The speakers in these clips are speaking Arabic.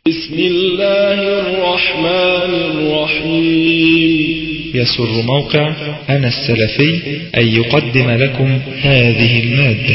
بسم الله الرحمن الرحيم. يسر موقع أنا السلفي أن يقدم لكم هذه المادة.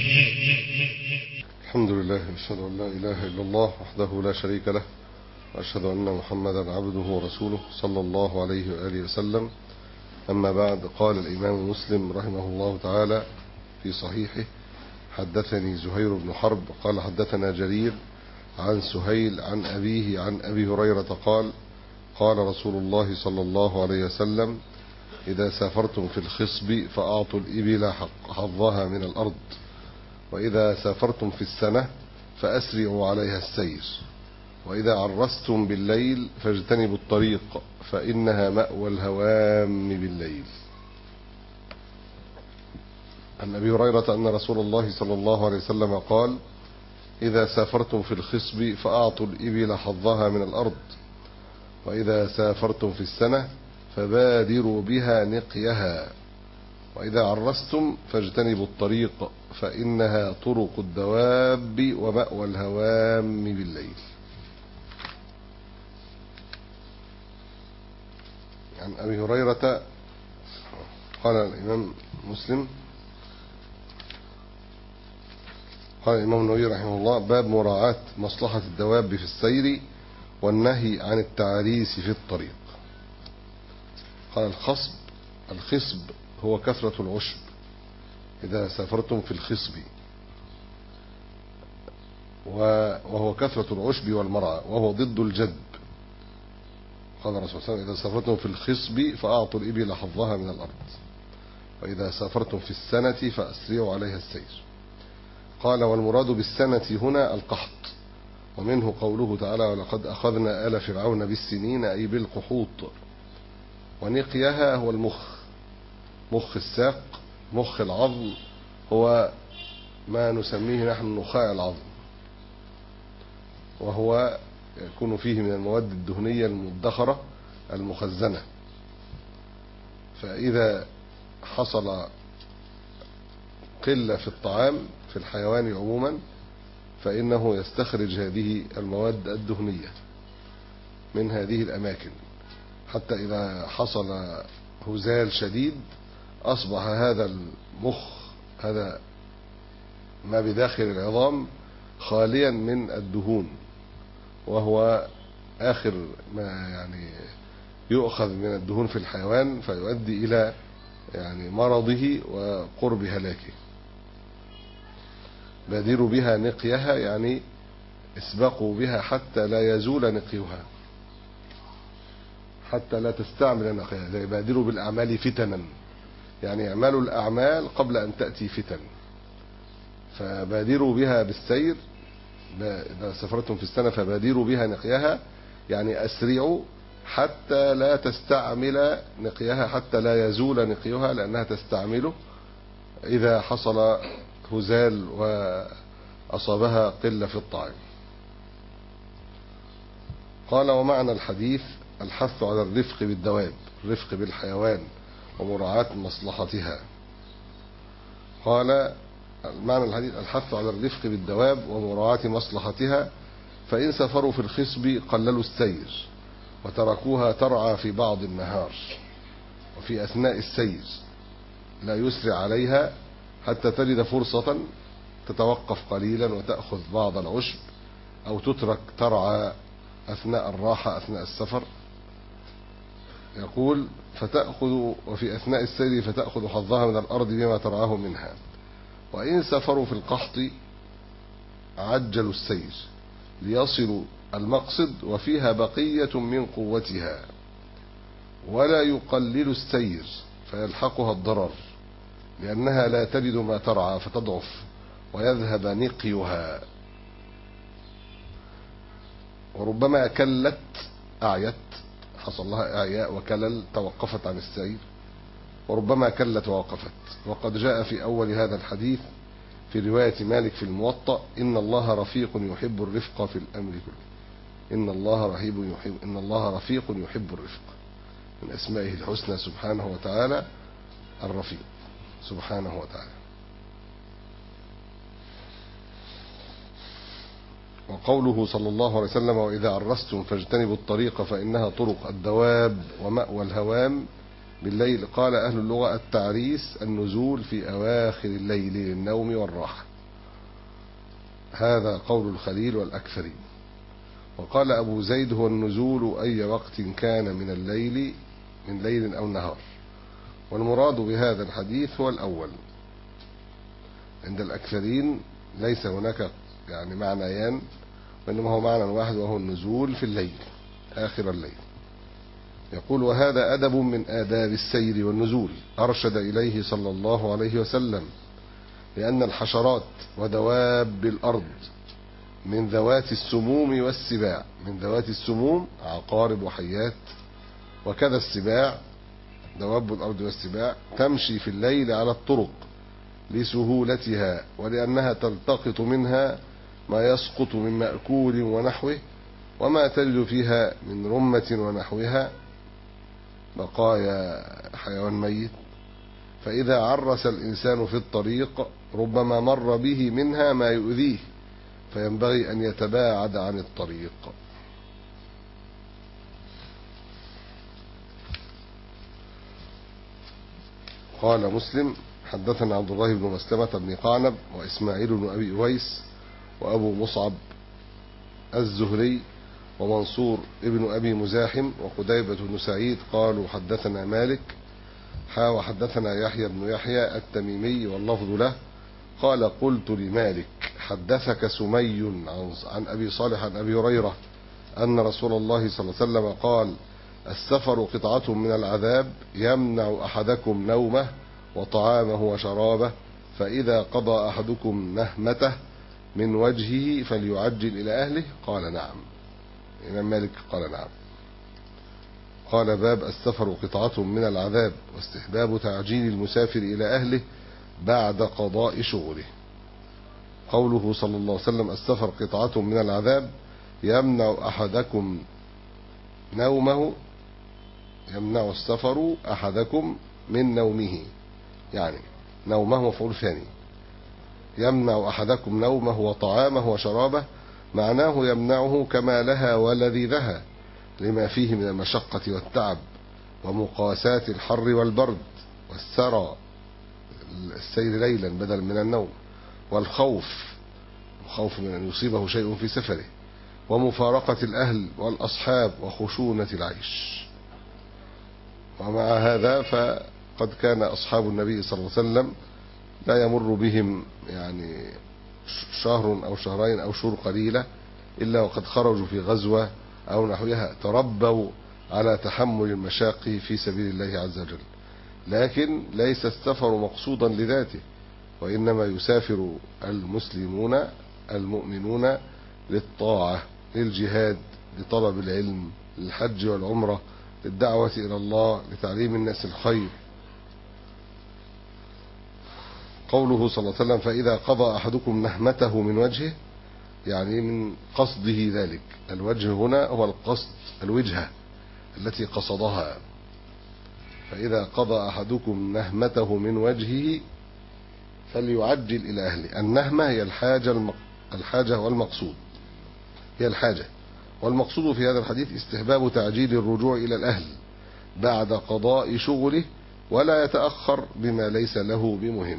الحمد لله، أشهد أن لا إله إلا الله وحده لا شريك له، وأشهد أن محمدا عبده ورسوله صلى الله عليه وآله وسلم. أما بعد، قال الإمام مسلم رحمه الله تعالى في صحيحه: حدثني زهير بن حرب قال حدثنا جرير عن سهيل عن أبيه عن أبي هريرة قال: قال رسول الله صلى الله عليه وسلم: إذا سافرتم في الخصب فأعطوا الإبل حظها من الأرض، وإذا سافرتم في السنة فأسرعوا عليها السير، وإذا عرستم بالليل فاجتنبوا الطريق فإنها مأوى الهوام بالليل. عن أبي هريرة أن رسول الله صلى الله عليه وسلم قال: إذا سافرتم في الخصب فأعطوا الإبل حظها من الأرض، وإذا سافرتم في السنة فبادروا بها نقيها، وإذا عرستم فاجتنبوا الطريق فإنها طرق الدواب ومأوى الهوام بالليل. عن أبي هريرة قال الإمام مسلم، قال الإمام النووي رحمه الله: باب مراعاة مصلحة الدواب في السير والنهي عن التعريس في الطريق. قال: الخصب هو كثرة العشب. إذا سافرتم في الخصب، وهو كثرة العشب والمرعى، وهو ضد الجدب. قال الرسول صلى الله عليه وسلم: إذا سافرتم في الخصب فأعطوا الإبل حظها من الأرض، وإذا سافرتم في السنة فأسرعوا عليها السير. قال: والمراد بالسنة هنا القحط، ومنه قوله تعالى: ولقد أخذنا آل فرعون بالسنين، أي بالقحوط. ونقيها هو المخ، مخ الساق، مخ العظم، هو ما نسميه نحن نخاع العظم، وهو يكون فيه من المواد الدهنية المدخرة المخزنة. فإذا حصل قلة في الطعام في الحيوان عموما فإنه يستخرج هذه المواد الدهنية من هذه الأماكن، حتى إذا حصل هزال شديد أصبح هذا المخ، هذا ما بداخل العظام، خاليا من الدهون، وهو آخر ما يعني يؤخذ من الدهون في الحيوان، فيؤدي إلى يعني مرضه وقرب هلاكه. بادروا بها نقيها يعني اسبقوا بها حتى لا يزول نقيها، حتى لا تستعمل نقيها. زي بادروا بالأعمال فتنا، يعني اعملوا الأعمال قبل أن تأتي فتن. فبادروا بها بالسير، إذا سافرتم في السنة فبادروا بها نقيها، يعني أسرعوا حتى لا تستعمل نقيها، حتى لا يزول نقيها، لأنها تستعمله إذا حصل هزال وأصابها قلة في الطعام. قال: ومعنى الحديث الحث على الرفق بالدواب، الرفق بالحيوان ومراعاة مصلحتها. قال: معنى الحديث الحث على الرفق بالدواب ومراعاة مصلحتها، فإن سافروا في الخصب قللوا السير وتركوها ترعى في بعض النهار، وفي أثناء السير لا يسرع عليها حتى تجد فرصة تتوقف قليلا وتأخذ بعض العشب، أو تترك ترعى أثناء الراحة أثناء السفر. يقول: فتأخذ وفي أثناء السير فتأخذ حظها من الأرض بما ترعاه منها. وإن سافروا في القحط عجلوا السير ليصلوا المقصد وفيها بقية من قوتها، ولا يقللوا السير فيلحقها الضرر، لأنها لا تجد ما ترعى فتضعف ويذهب نقيها. وربما كلت أعيت، حصل لها إعياء وكلل، توقفت عن السير، وربما كلت ووقفت. وقد جاء في أول هذا الحديث في رواية مالك في الموطأ: إن الله رفيق يحب الرفق في الأمر كله. إن الله رفيق يحب الرفق. من أسمائه الحسنى سبحانه وتعالى الرفيق سبحانه وتعالى. وقوله صلى الله عليه وسلم وإذا عرستم فاجتنبوا الطريق فإنها طرق الدواب ومأوى الهوام بالليل. قال أهل اللغة التعريس النزول في أواخر الليل للنوم والراحة. هذا قول الخليل والأكثرين. وقال أبو زيد هو النزول أي وقت كان من الليل من ليل أو نهار. والمراد بهذا الحديث هو الأول. عند الأكثرين ليس هناك يعني معنيان، وإنما هو معنى واحد وهو النزول في الليل آخر الليل. يقول وهذا أدب من آداب السير والنزول أرشد إليه صلى الله عليه وسلم، لأن الحشرات ودواب الأرض من ذوات السموم والسباع. من ذوات السموم عقارب وحيات، وكذا السباع دواب الأرض والسباع تمشي في الليل على الطرق لسهولتها، ولأنها تلتقط منها ما يسقط من مأكول ونحوه، وما تجد فيها من رمة ونحوها بقايا حيوان ميت. فإذا عرس الإنسان في الطريق ربما مر به منها ما يؤذيه، فينبغي أن يتباعد عن الطريق. قال مسلم حدثنا عبد الله بن مسلمة بن قعنب وإسماعيل بن أبي أويس وأبو مصعب الزهري ومنصور ابن أبي مزاحم وقديبة بن سعيد قالوا حدثنا مالك وحدثنا يحيى بن يحيى التميمي واللفظ له قال قلت لمالك حدثك سمي عن أبي صالح عن أبي هريرة أن رسول الله صلى الله عليه وسلم قال السفر قطعة من العذاب يمنع أحدكم نومه وطعامه وشرابه، فإذا قضى أحدكم نهمته من وجهه فليعجل إلى أهله. قال نعم. الإمام مالك قال نعم. قال باب السفر قطعة من العذاب واستحباب تعجيل المسافر إلى أهله بعد قضاء شغله. قوله صلى الله عليه وسلم السفر قطعة من العذاب يمنع أحدكم نومه، يمنع السفر أحدكم من نومه، يعني نومه مفعول ثاني. يمنع أحدكم نومه وطعامه وشرابه معناه يمنعه كمالها ولذيذها لما فيه من المشقة والتعب ومقاساة الحر والبرد والسرى السير ليلا بدل من النوم، والخوف من أن يصيبه شيء في سفره، ومفارقة الأهل والأصحاب وخشونة العيش. ومع هذا فقد كان أصحاب النبي صلى الله عليه وسلم لا يمر بهم يعني شهر أو شهرين أو شهور قليلة إلا وقد خرجوا في غزوة أو نحوها، تربوا على تحمل المشاق في سبيل الله عز وجل. لكن ليس السفر مقصودا لذاته، وإنما يسافر المسلمون المؤمنون للطاعة، للجهاد، لطلب العلم، للحج والعمرة، للدعوة إلى الله، لتعليم الناس الخير. قوله صلى الله عليه وسلم فإذا قضى أحدكم نهمته من وجهه، يعني من قصده ذلك. الوجه هنا هو القصد، الوجهة التي قصدها. فإذا قضى أحدكم نهمته من وجهه فليعجل إلى أهله. النهمة هي الحاجة والمقصود، هي الحاجة، والمقصود في هذا الحديث استحباب تعجيل الرجوع إلى الأهل بعد قضاء شغله، ولا يتأخر بما ليس له بمهم.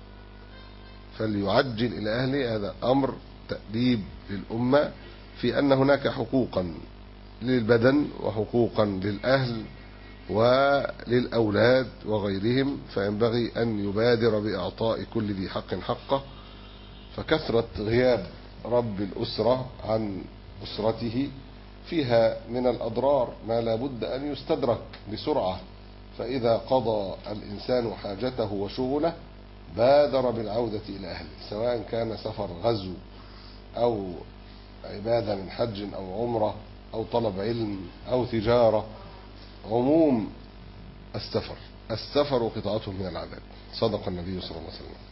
فليعجل إلى أهله، هذا أمر تأديب للأمة في أن هناك حقوقا للبدن وحقوقا للأهل وللأولاد وغيرهم، فينبغي أن يبادر بإعطاء كل ذي حق حقه. فكثرة غياب رب الأسرة عن أسرته فيها من الأضرار ما لا بد أن يستدرك بسرعة. فإذا قضى الإنسان حاجته وشغله بادر بالعودة إلى أهله، سواء كان سفر غزو أو عبادة من حج أو عمرة أو طلب علم أو تجارة. عموم السفر قطعة من العذاب. صدق النبي صلى الله عليه وسلم.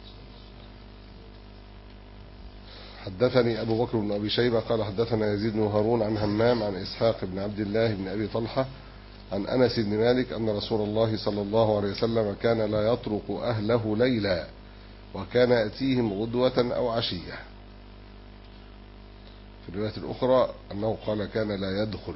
حدثني أبو بكر بن أبي شيبة قال حدثنا يزيد بن هارون عن همام عن إسحاق بن عبد الله بن أبي طلحة عن أنس بن مالك أن رسول الله صلى الله عليه وسلم كان لا يطرق أهله ليلا، وكان يأتيهم غدوة أو عشية. في الرواية الأخرى أنه قال كان لا يدخل.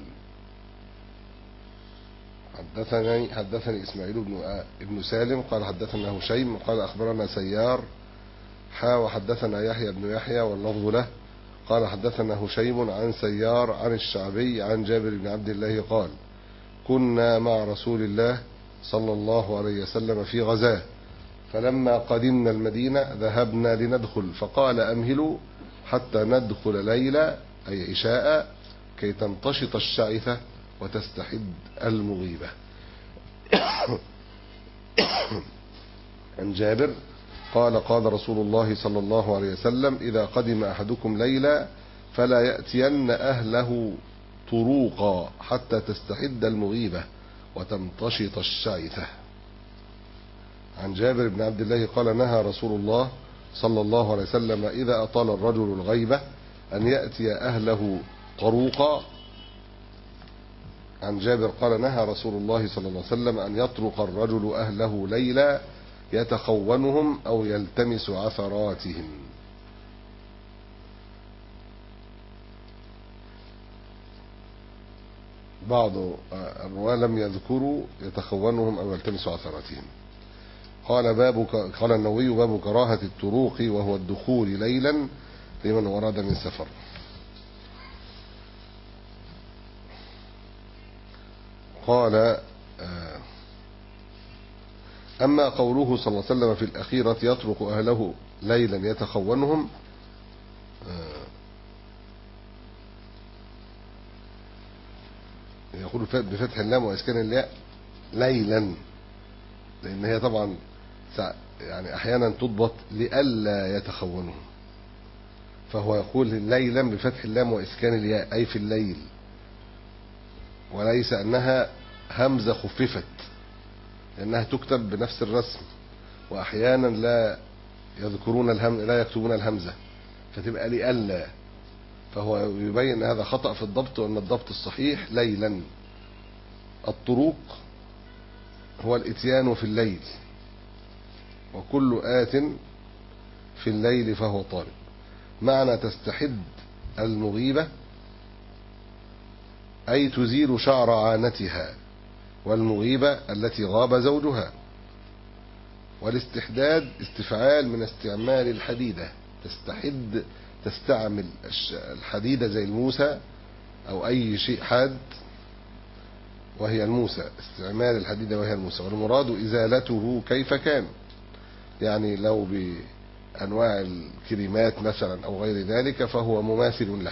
حدثني إسماعيل بن سالم قال حدثنا هشيم قال أخبرنا سيار وحدثنا يحيى بن يحيى واللفظ له قال حدثنا هشيم عن سيار عن الشعبي عن جابر بن عبد الله قال كنا مع رسول الله صلى الله عليه وسلم في غزاه فلما قدمنا المدينة ذهبنا لندخل فقال أمهلوا حتى ندخل ليلة أي عشاء كي تنتشط الشعثة وتستحد المغيبة. عن جابر قال قال رسول الله صلى الله عليه وسلم إذا قدم أحدكم ليلة فلا يأتين أهله طروقا حتى تستحد المغيبة وتنتشط الشعثة. عن جابر بن عبد الله قال نهى رسول الله صلى الله عليه وسلم إذا أطال الرجل الغيبة أن يأتي أهله طروقا. عن جابر قال نهى رسول الله صلى الله عليه وسلم أن يطرق الرجل أهله ليلا يتخونهم أو يلتمس عثراتهم. بعض الرواة لم يذكروا يتخونهم أو يلتمس عثراتهم. قال النووي باب كراهة الطروق وهو الدخول ليلا لمن ورد من سفر. قال أما قوله صلى الله عليه وسلم في الأخيرة يطرق أهله ليلا يتخونهم يقول بفتح اللام وإسكان الياء ليلا لأن هي طبعا يعني أحيانا تضبط لئلا يتخونهم فهو يقول ليلا بفتح اللام وإسكان الياء أي في الليل وليس أنها همزة خففت لأنها تكتب بنفس الرسم وأحيانا لا يكتبون الهمزة فتبقى لئلا فهو يبين هذا خطأ في الضبط وأن الضبط الصحيح ليلا. الطروق هو الاتيان في الليل وكل آت في الليل فهو طارق. معنى تستحد المغيبة أي تزيل شعر عانتها والمغيبة التي غاب زوجها. والاستحداد استفعال من استعمال الحديدة تستحد تستعمل الحديدة زي الموسى أو أي شيء حاد وهي الموسى استعمال الحديدة وهي الموسى والمراد إزالته كيف كان يعني لو بأنواع الكريمات مثلا أو غير ذلك فهو مماثل له.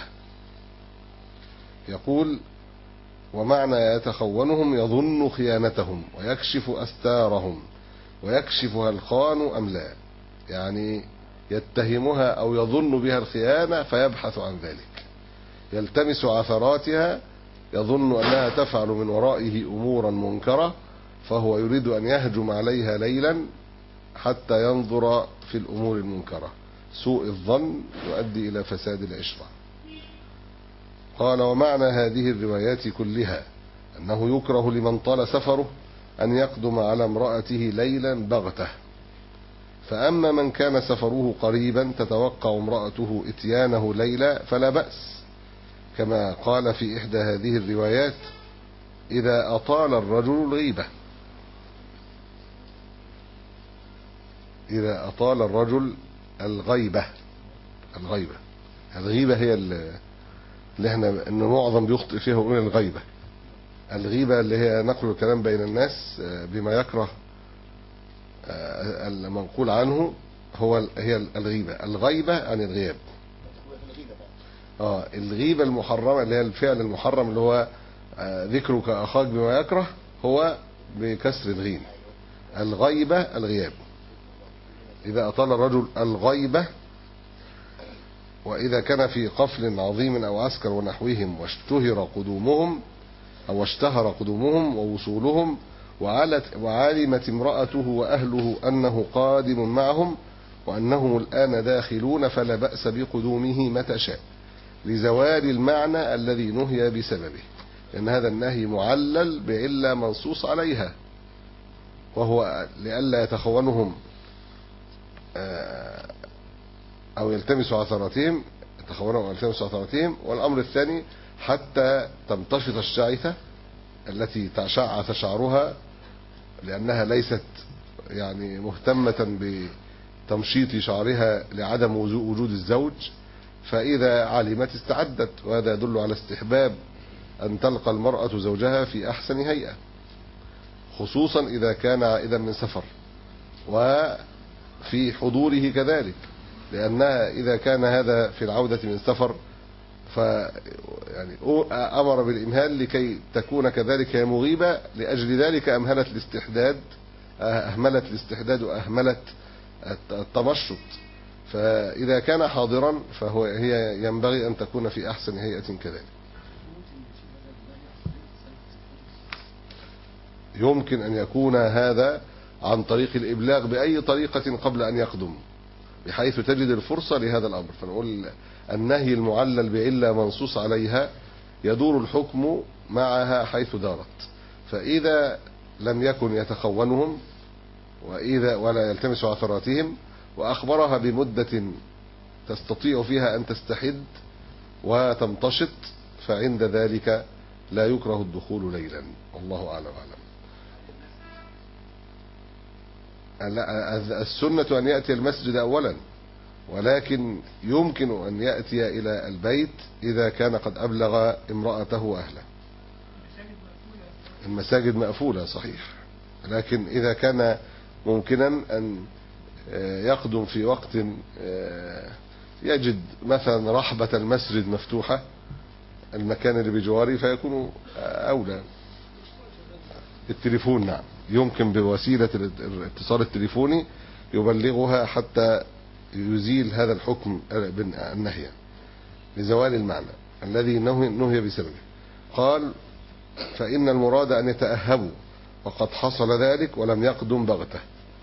يقول ومعنى يتخونهم يظن خيانتهم ويكشف أستارهم ويكشفها الخان أم لا يعني يتهمها أو يظن بها الخيانة فيبحث عن ذلك. يلتمس عثراتها يظن أنها تفعل من ورائه أمورا منكرة فهو يريد أن يهجم عليها ليلا حتى ينظر في الأمور المنكرة. سوء الظن يؤدي إلى فساد العشرة. قال ومعنى هذه الروايات كلها أنه يكره لمن طال سفره أن يقدم على امرأته ليلا بغته. فأما من كان سفره قريبا تتوقع امرأته اتيانه ليلا فلا بأس كما قال في إحدى هذه الروايات إذا أطال الرجل الغيبة. إذا أطال الرجل الغيبة الغيبة هي اللي احنا ان معظم بيخطئ فيها ويقول الغيبة. الغيبة اللي هي نقل الكلام بين الناس بما يكره المنقول عنه هي الغيبة. الغيبة عن الغياب. الغيبة المحرمة اللي هي الفعل المحرم اللي هو ذكرك أخاك بما يكره هو بكسر الغين. الغيبة الغياب. إذا أطال الرجل الغيبة وإذا كان في قفل عظيم أو عسكر ونحوهم واشتهر قدومهم ووصولهم وعلمت امرأته وأهله أنه قادم معهم وأنهم الآن داخلون فلا بأس بقدومه متى شاء لزوال المعنى الذي نهي بسببه لأن هذا النهي معلل بعلة منصوص عليها وهو لئلا يتخونهم أو يلتمسوا عثراتهم يتخونهم ويلتمسوا عثراتهم. والأمر الثاني حتى تمتشط الشعثة التي تشعث شعرها، لأنها ليست يعني مهتمة بتمشيط شعرها لعدم وجود الزوج، فإذا علمت استعدت. وهذا يدل على استحباب أن تلقى المرأة زوجها في أحسن هيئة، خصوصا إذا كان عائدا من سفر، وفي حضوره كذلك، لأنها إذا كان هذا في العودة من سفر يعني أمر بالإمهال لكي تكون كذلك هي مغيبة، لأجل ذلك أهملت الاستحداد وأهملت التمشط. فإذا كان حاضرا هي ينبغي أن تكون في أحسن هيئة كذلك. يمكن أن يكون هذا عن طريق الإبلاغ بأي طريقة قبل أن يقدم، بحيث تجد الفرصة لهذا الأمر. فنقول النهي المعلل بعلة منصوص عليها يدور الحكم معها حيث دارت. فإذا لم يكن يتخونهم ولا يلتمس عثراتهم، وأخبرها بمدة تستطيع فيها أن تستحد وتمتشط، فعند ذلك لا يكره الدخول ليلا. والله أعلم. السنة أن يأتي المسجد أولا، ولكن يمكن أن يأتي إلى البيت إذا كان قد أبلغ امرأته وأهله. المساجد مقفولة صحيح، لكن إذا كان ممكنا أن يقدم في وقت يجد مثلا رحبة المسجد مفتوحة، المكان اللي بجواري، فيكون أولى. التليفون نعم، يمكن بوسيلة الاتصال التليفوني يبلغها حتى يزيل هذا الحكم النهي لزوال المعنى الذي نهي بسببه. قال فإن المراد أن يتأهبوا، وقد حصل ذلك ولم يقدم بغته.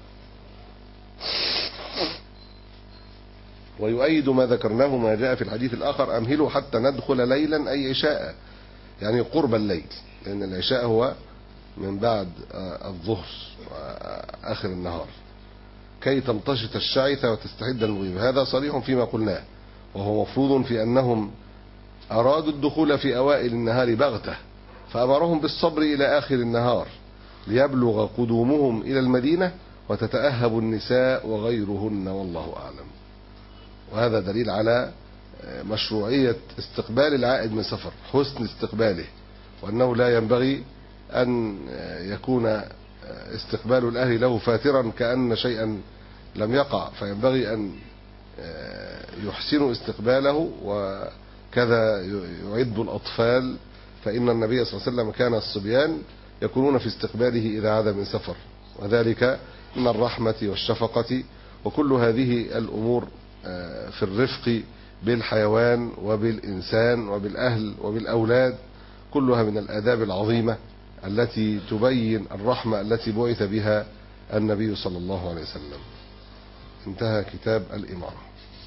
ويؤيد ما ذكرناه ما جاء في الحديث الآخر: أمهلوا حتى ندخل ليلا، أي عشاء، يعني قرب الليل، لأن العشاء هو من بعد الظهر وآخر النهار، كي تمتشط الشعثة وتستعد المغيب. هذا صريح فيما قلناه، وهو مفروض في أنهم أرادوا الدخول في أوائل النهار بغتة، فأمرهم بالصبر إلى آخر النهار ليبلغ قدومهم إلى المدينة وتتأهب النساء وغيرهن، والله أعلم. وهذا دليل على مشروعية استقبال العائد من سفر، حسن استقباله، وأنه لا ينبغي أن يكون استقبال الأهل له فاترا كأن شيئا لم يقع، فينبغي أن يحسنوا استقباله. وكذا يعد الأطفال، فإن النبي صلى الله عليه وسلم كان الصبيان يكونون في استقباله إذا عاد من سفر، وذلك من الرحمة والشفقة. وكل هذه الأمور في الرفق بالحيوان وبالإنسان وبالأهل وبالأولاد، كلها من الآداب العظيمة التي تبين الرحمة التي بعث بها النبي صلى الله عليه وسلم. انتهى كتاب الإمارة.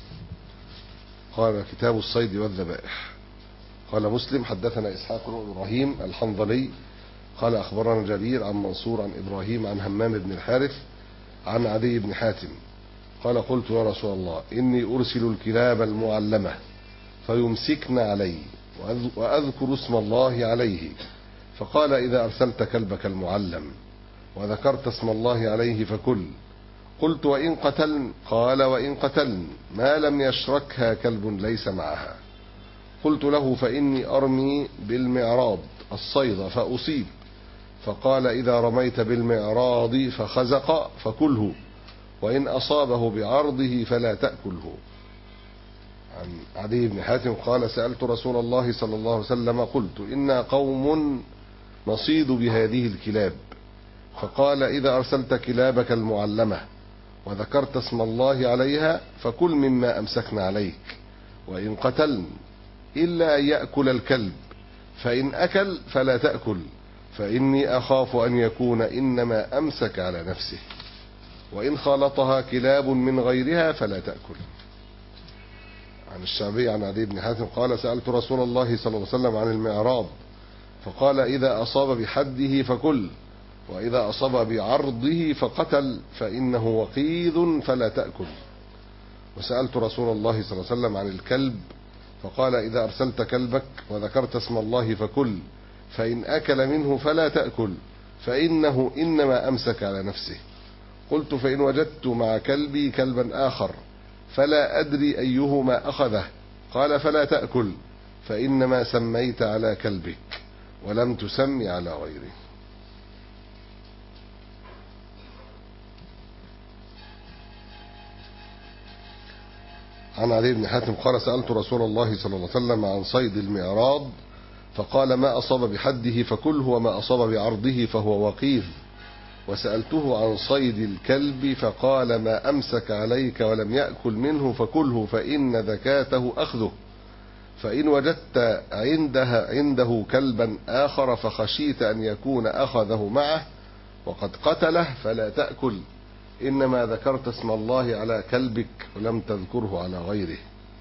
قال كتاب الصيد والذبائح. قال مسلم: حدثنا إسحاق بن إبراهيم الحنظلي قال أخبرنا جرير عن منصور عن إبراهيم عن همام بن الحارث عن عدي بن حاتم قال: قلت يا رسول الله إني أرسل الكلاب المعلمة فيمسكن علي وأذكر اسم الله عليه، فقال: إذا أرسلت كلبك المعلم وذكرت اسم الله عليه فكل. قلت: وإن قتلن؟ قال: وإن قتلن ما لم يشركها كلب ليس معها. قلت له: فإني أرمي بالمعراض الصيد فأصيب. فقال: إذا رميت بالمعراض فخزق فكله، وإن أصابه بعرضه فلا تأكله. عن عدي بن حاتم قال: سألت رسول الله صلى الله عليه وسلم قلت: إنا قوم نصيد بهذه الكلاب، فقال: إذا أرسلت كلابك المعلمة وذكرت اسم الله عليها فكل مما أمسكنا عليك، وإن قتلن إلا أن يأكل الكلب، فإن أكل فلا تأكل، فإني أخاف أن يكون إنما أمسك على نفسه، وإن خالطها كلاب من غيرها فلا تأكل. عن الشعبي عن عدي بن حاتم قال: سألت رسول الله صلى الله عليه وسلم عن المعراض، فقال: إذا أصاب بحده فكل، وإذا أصاب بعرضه فقتل، فإنه وقيد فلا تأكل. وسألت رسول الله صلى الله عليه وسلم عن الكلب فقال إذا أرسلت كلبك وذكرت اسم الله فكل، فإن أكل منه فلا تأكل، فإنه إنما أمسك على نفسه. قلت فإن وجدت مع كلبي كلبا آخر فلا أدري أيهما أخذه؟ قال فلا تأكل، فإنما سميت على كلبك ولم تسمي على غيره. عن علي بن حاتم قال سألت رسول الله صلى الله عليه وسلم عن صيد المعراض فقال ما أصاب بحده فكله وما أصاب بعرضه فهو وقيف. وسألته عن صيد الكلب فقال ما أمسك عليك ولم يأكل منه فكله فإن ذكاته أخذه. فإن وجدت عنده كلبا آخر فخشيت أن يكون أخذه معه وقد قتله فلا تأكل، إنما ذكرت اسم الله على كلبك ولم تذكره على غيره.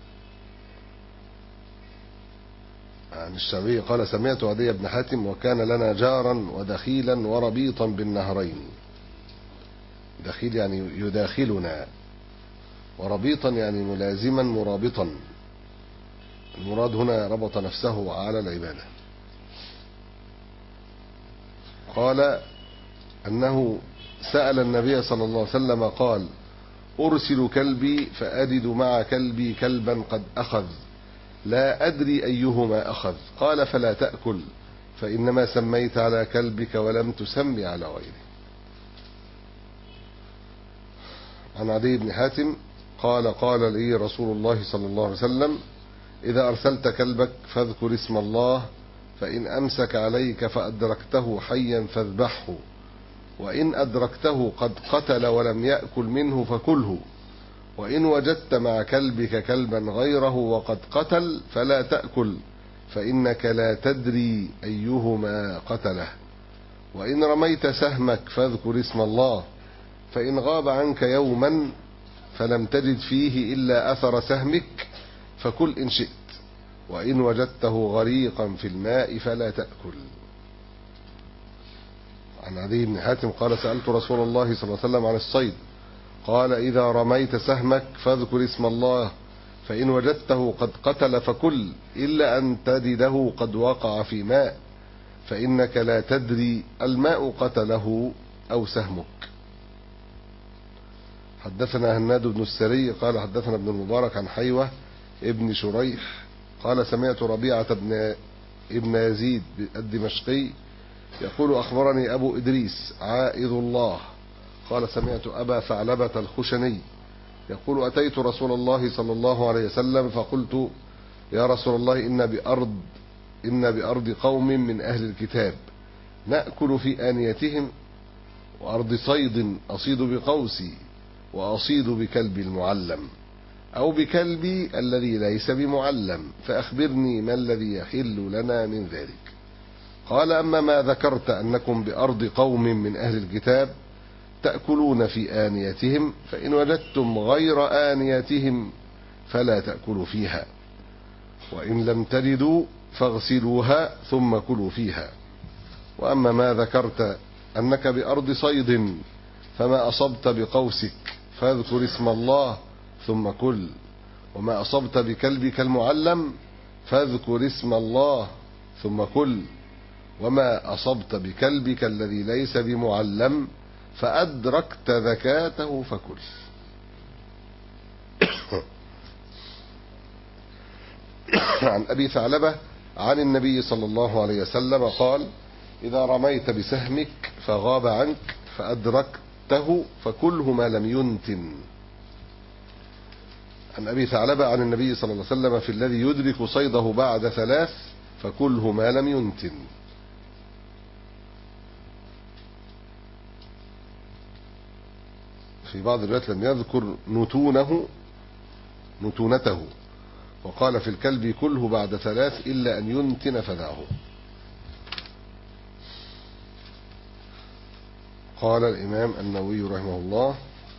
عن الشعبي قال سمعت عدي بن حاتم وكان لنا جارا ودخيلا وربيطا بالنهرين. دخيل يعني يداخلنا، وربيطا يعني ملازما مرابطا. المراد هنا ربط نفسه على العبادة. قال أنه سأل النبي صلى الله عليه وسلم قال أرسل كلبي فأجد مع كلبي كلبا قد أخذ لا أدري أيهما أخذ؟ قال فلا تأكل، فإنما سميت على كلبك ولم تسمي على غيره. عن عدي بن حاتم قال قال لي رسول الله صلى الله عليه وسلم إذا أرسلت كلبك فاذكر اسم الله، فإن أمسك عليك فأدركته حيا فاذبحه، وإن أدركته قد قتل ولم يأكل منه فكله، وإن وجدت مع كلبك كلبا غيره وقد قتل فلا تأكل، فإنك لا تدري أيهما قتله، وإن رميت سهمك فاذكر اسم الله، فإن غاب عنك يوما فلم تجد فيه إلا أثر سهمك فكل إن شئت، وإن وجدته غريقا في الماء فلا تأكل. عن عدي بن حاتم قال سألت رسول الله صلى الله عليه وسلم عن الصيد قال إذا رميت سهمك فاذكر اسم الله، فإن وجدته قد قتل فكل إلا أن تجده قد وقع في ماء، فإنك لا تدري الماء قتله أو سهمك. حدثنا هناد بن السري قال حدثنا ابن المبارك عن حيوة ابن شريح قال سمعت ربيعة ابن يزيد الدمشقي يقول أخبرني أبو إدريس عائذ الله قال سمعت أبا ثعلبة الخشني يقول أتيت رسول الله صلى الله عليه وسلم فقلت يا رسول الله إن بأرض قوم من أهل الكتاب نأكل في آنيتهم، وأرض صيد أصيد بقوسي وأصيد بكلبي المعلم أو بكلبي الذي ليس بمعلم، فأخبرني ما الذي يحل لنا من ذلك؟ قال أما ما ذكرت أنكم بأرض قوم من أهل الكتاب تأكلون في آنيتهم، فإن وجدتم غير آنيتهم فلا تأكلوا فيها، وإن لم تجدوا فاغسلوها ثم كلوا فيها. وأما ما ذكرت أنك بأرض صيد فما أصبت بقوسك فاذكر اسم الله ثم كل، وما أصبت بكلبك المعلم فاذكر اسم الله ثم كل، وما أصبت بكلبك الذي ليس بمعلم فأدركت ذكاته فكل. عن أبي ثعلبة عن النبي صلى الله عليه وسلم قال إذا رميت بسهمك فغاب عنك فأدركته فكله ما لم ينتن. عن أبي ثعلبة عن النبي صلى الله عليه وسلم في الذي يدرك صيده بعد 3 فكله ما لم ينتن. في بعض الروايات لم يذكر نتونته، وقال في الكلب كله بعد 3 إلا أن ينتن فدعه. قال الإمام النووي رحمه الله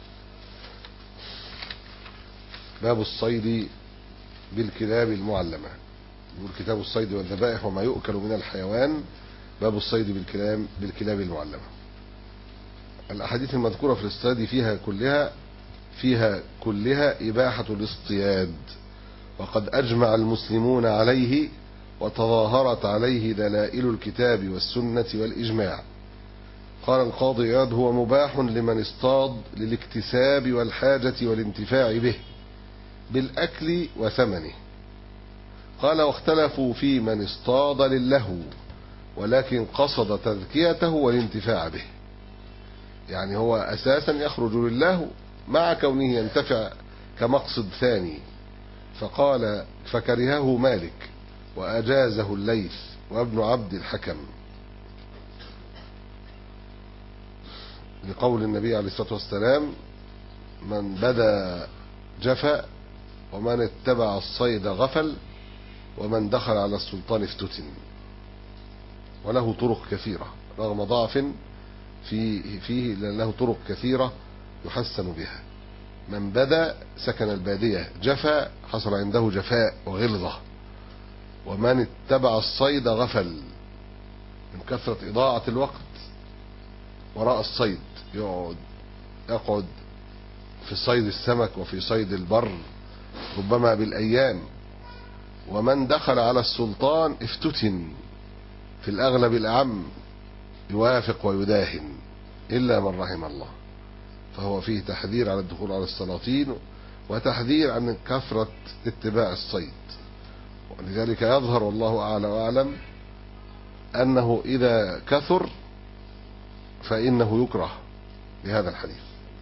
باب الصيد بالكلاب المعلمة. يقول كتاب الصيد والذبائح وما يؤكل من الحيوان، باب الصيد بالكلاب المعلمة. الأحاديث المذكورة في الصيد فيها كلها إباحة الاصطياد، وقد أجمع المسلمون عليه وتظاهرت عليه دلائل الكتاب والسنة والإجماع. قال القاضي إياد: هو مباح لمن اصطاد للاكتساب والحاجة والانتفاع به بالأكل وثمنه. قال: واختلفوا في من اصطاد للهو ولكن قصد تذكيته والانتفاع به. يعني هو أساسا يخرج للهو مع كونه ينتفع كمقصد ثاني. فقال: فكرهه مالك وأجازه الليث وابن عبد الحكم، لقول النبي عليه الصلاة والسلام: من بدا جفا، ومن اتبع الصيد غفل، ومن دخل على السلطان افتتن. وله طرق كثيرة رغم ضعف فيه له طرق كثيرة يحسن بها. من بدا سكن البادية، جفا حصل عنده جفاء وغلظة. ومن اتبع الصيد غفل، من كثرة إضاعة الوقت وراء الصيد، يقعد في صيد السمك وفي صيد البر ربما بالأيام. ومن دخل على السلطان افتتن، في الأغلب الأعم يوافق ويداهن إلا من رحم الله. فهو فيه تحذير على الدخول على السلاطين وتحذير عن كثرة اتباع الصيد. ولذلك يظهر والله أعلى وأعلم أنه إذا كثر فإنه يكره بهذا الحديث.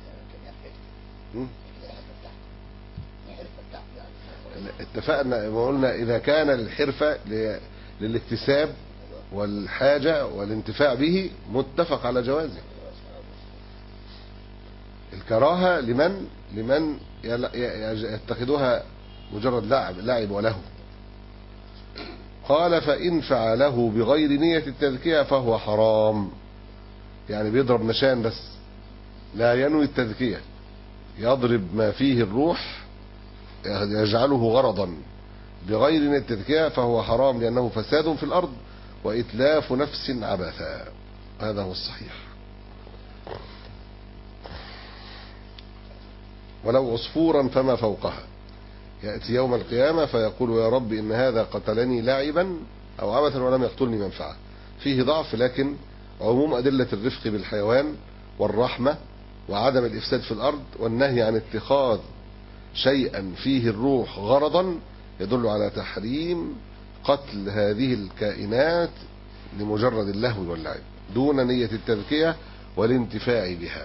اتفقنا وقلنا إذا كان للحرفة للاكتساب والحاجة والانتفاع به متفق على جوازه. الكراهة لمن يتخذها مجرد لعب وله. قال: فإن فعله بغير نية التذكية فهو حرام. يعني بيضرب نشان بس لا ينوي التذكية، يضرب ما فيه الروح يجعله غرضا بغير نية التذكية فهو حرام، لأنه فساد في الأرض وإتلاف نفس عبثا. هذا هو الصحيح. ولو عصفورا فما فوقها، يأتي يوم القيامة فيقول: يا رب إن هذا قتلني لاعبا أو عبثا ولم يقتلني منفعة. فيه ضعف، لكن عموم أدلة الرفق بالحيوان والرحمة وعدم الإفساد في الأرض والنهي عن اتخاذ شيئا فيه الروح غرضا يدل على تحريم قتل هذه الكائنات لمجرد اللهو واللعب دون نية التذكية والانتفاع بها.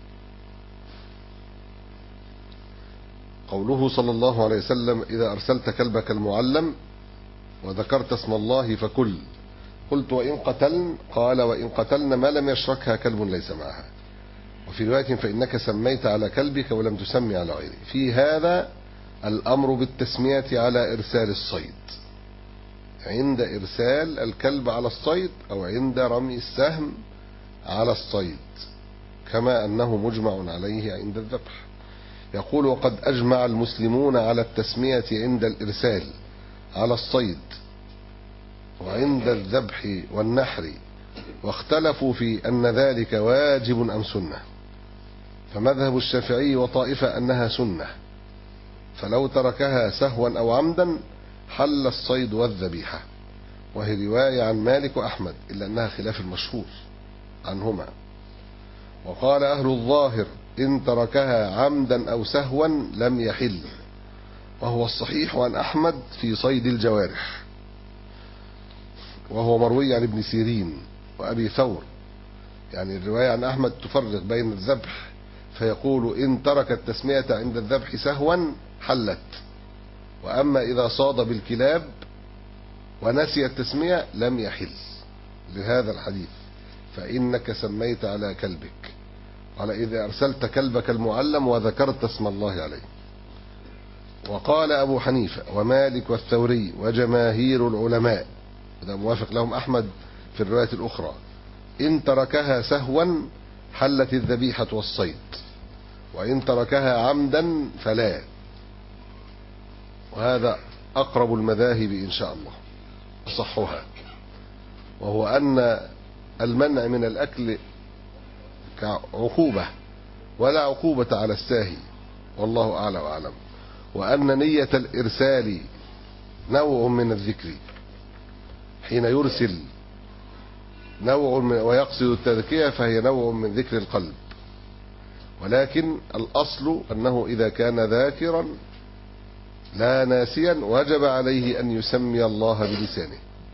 قوله صلى الله عليه وسلم: إذا أرسلت كلبك المعلم وذكرت اسم الله فكل. قلت: وإن قتلن؟ قال: وإن قتلن ما لم يشركها كلب ليس معها. وفي رواية: فإنك سميت على كلبك ولم تسمي على غيره. في هذا الأمر بالتسمية على إرسال الصيد، عند إرسال الكلب على الصيد أو عند رمي السهم على الصيد، كما أنه مجمع عليه عند الذبح. يقول: وقد أجمع المسلمون على التسمية عند الإرسال على الصيد وعند الذبح والنحر، واختلفوا في أن ذلك واجب أم سنة. فمذهب الشافعي وطائفة أنها سنة، فلو تركها سهوا أو عمدا حل الصيد والذبيحة. وهي رواية عن مالك وأحمد، إلا أنها خلاف المشهور عنهما. وقال أهل الظاهر: إن تركها عمدا أو سهوا لم يحل، وهو الصحيح عن أحمد في صيد الجوارح، وهو مروي عن ابن سيرين وأبي ثور. يعني الرواية عن أحمد تفرق بين الذبح، فيقول: إن ترك التسمية عند الذبح سهوا حلت، وأما إذا صاد بالكلاب ونسي التسمية لم يحل، لهذا الحديث: فإنك سميت على كلبك. قال: إذا أرسلت كلبك المعلم وذكرت اسم الله عليه. وقال أبو حنيفة ومالك والثوري وجماهير العلماء، هذا موافق لهم أحمد في الرواية الأخرى: إن تركها سهوا حلت الذبيحة والصيد، وإن تركها عمدا فلا. وهذا أقرب المذاهب إن شاء الله صحها، وهو أن المنع من الأكل كعقوبة ولا عقوبة على الساهي، والله أعلى وأعلم. وأن نية الإرسال نوع من الذكر، حين يرسل ويقصد التذكية فهي نوع من ذكر القلب، ولكن الأصل أنه إذا كان ذاكرا لا ناسيا وجب عليه أن يسمي الله بلسانه.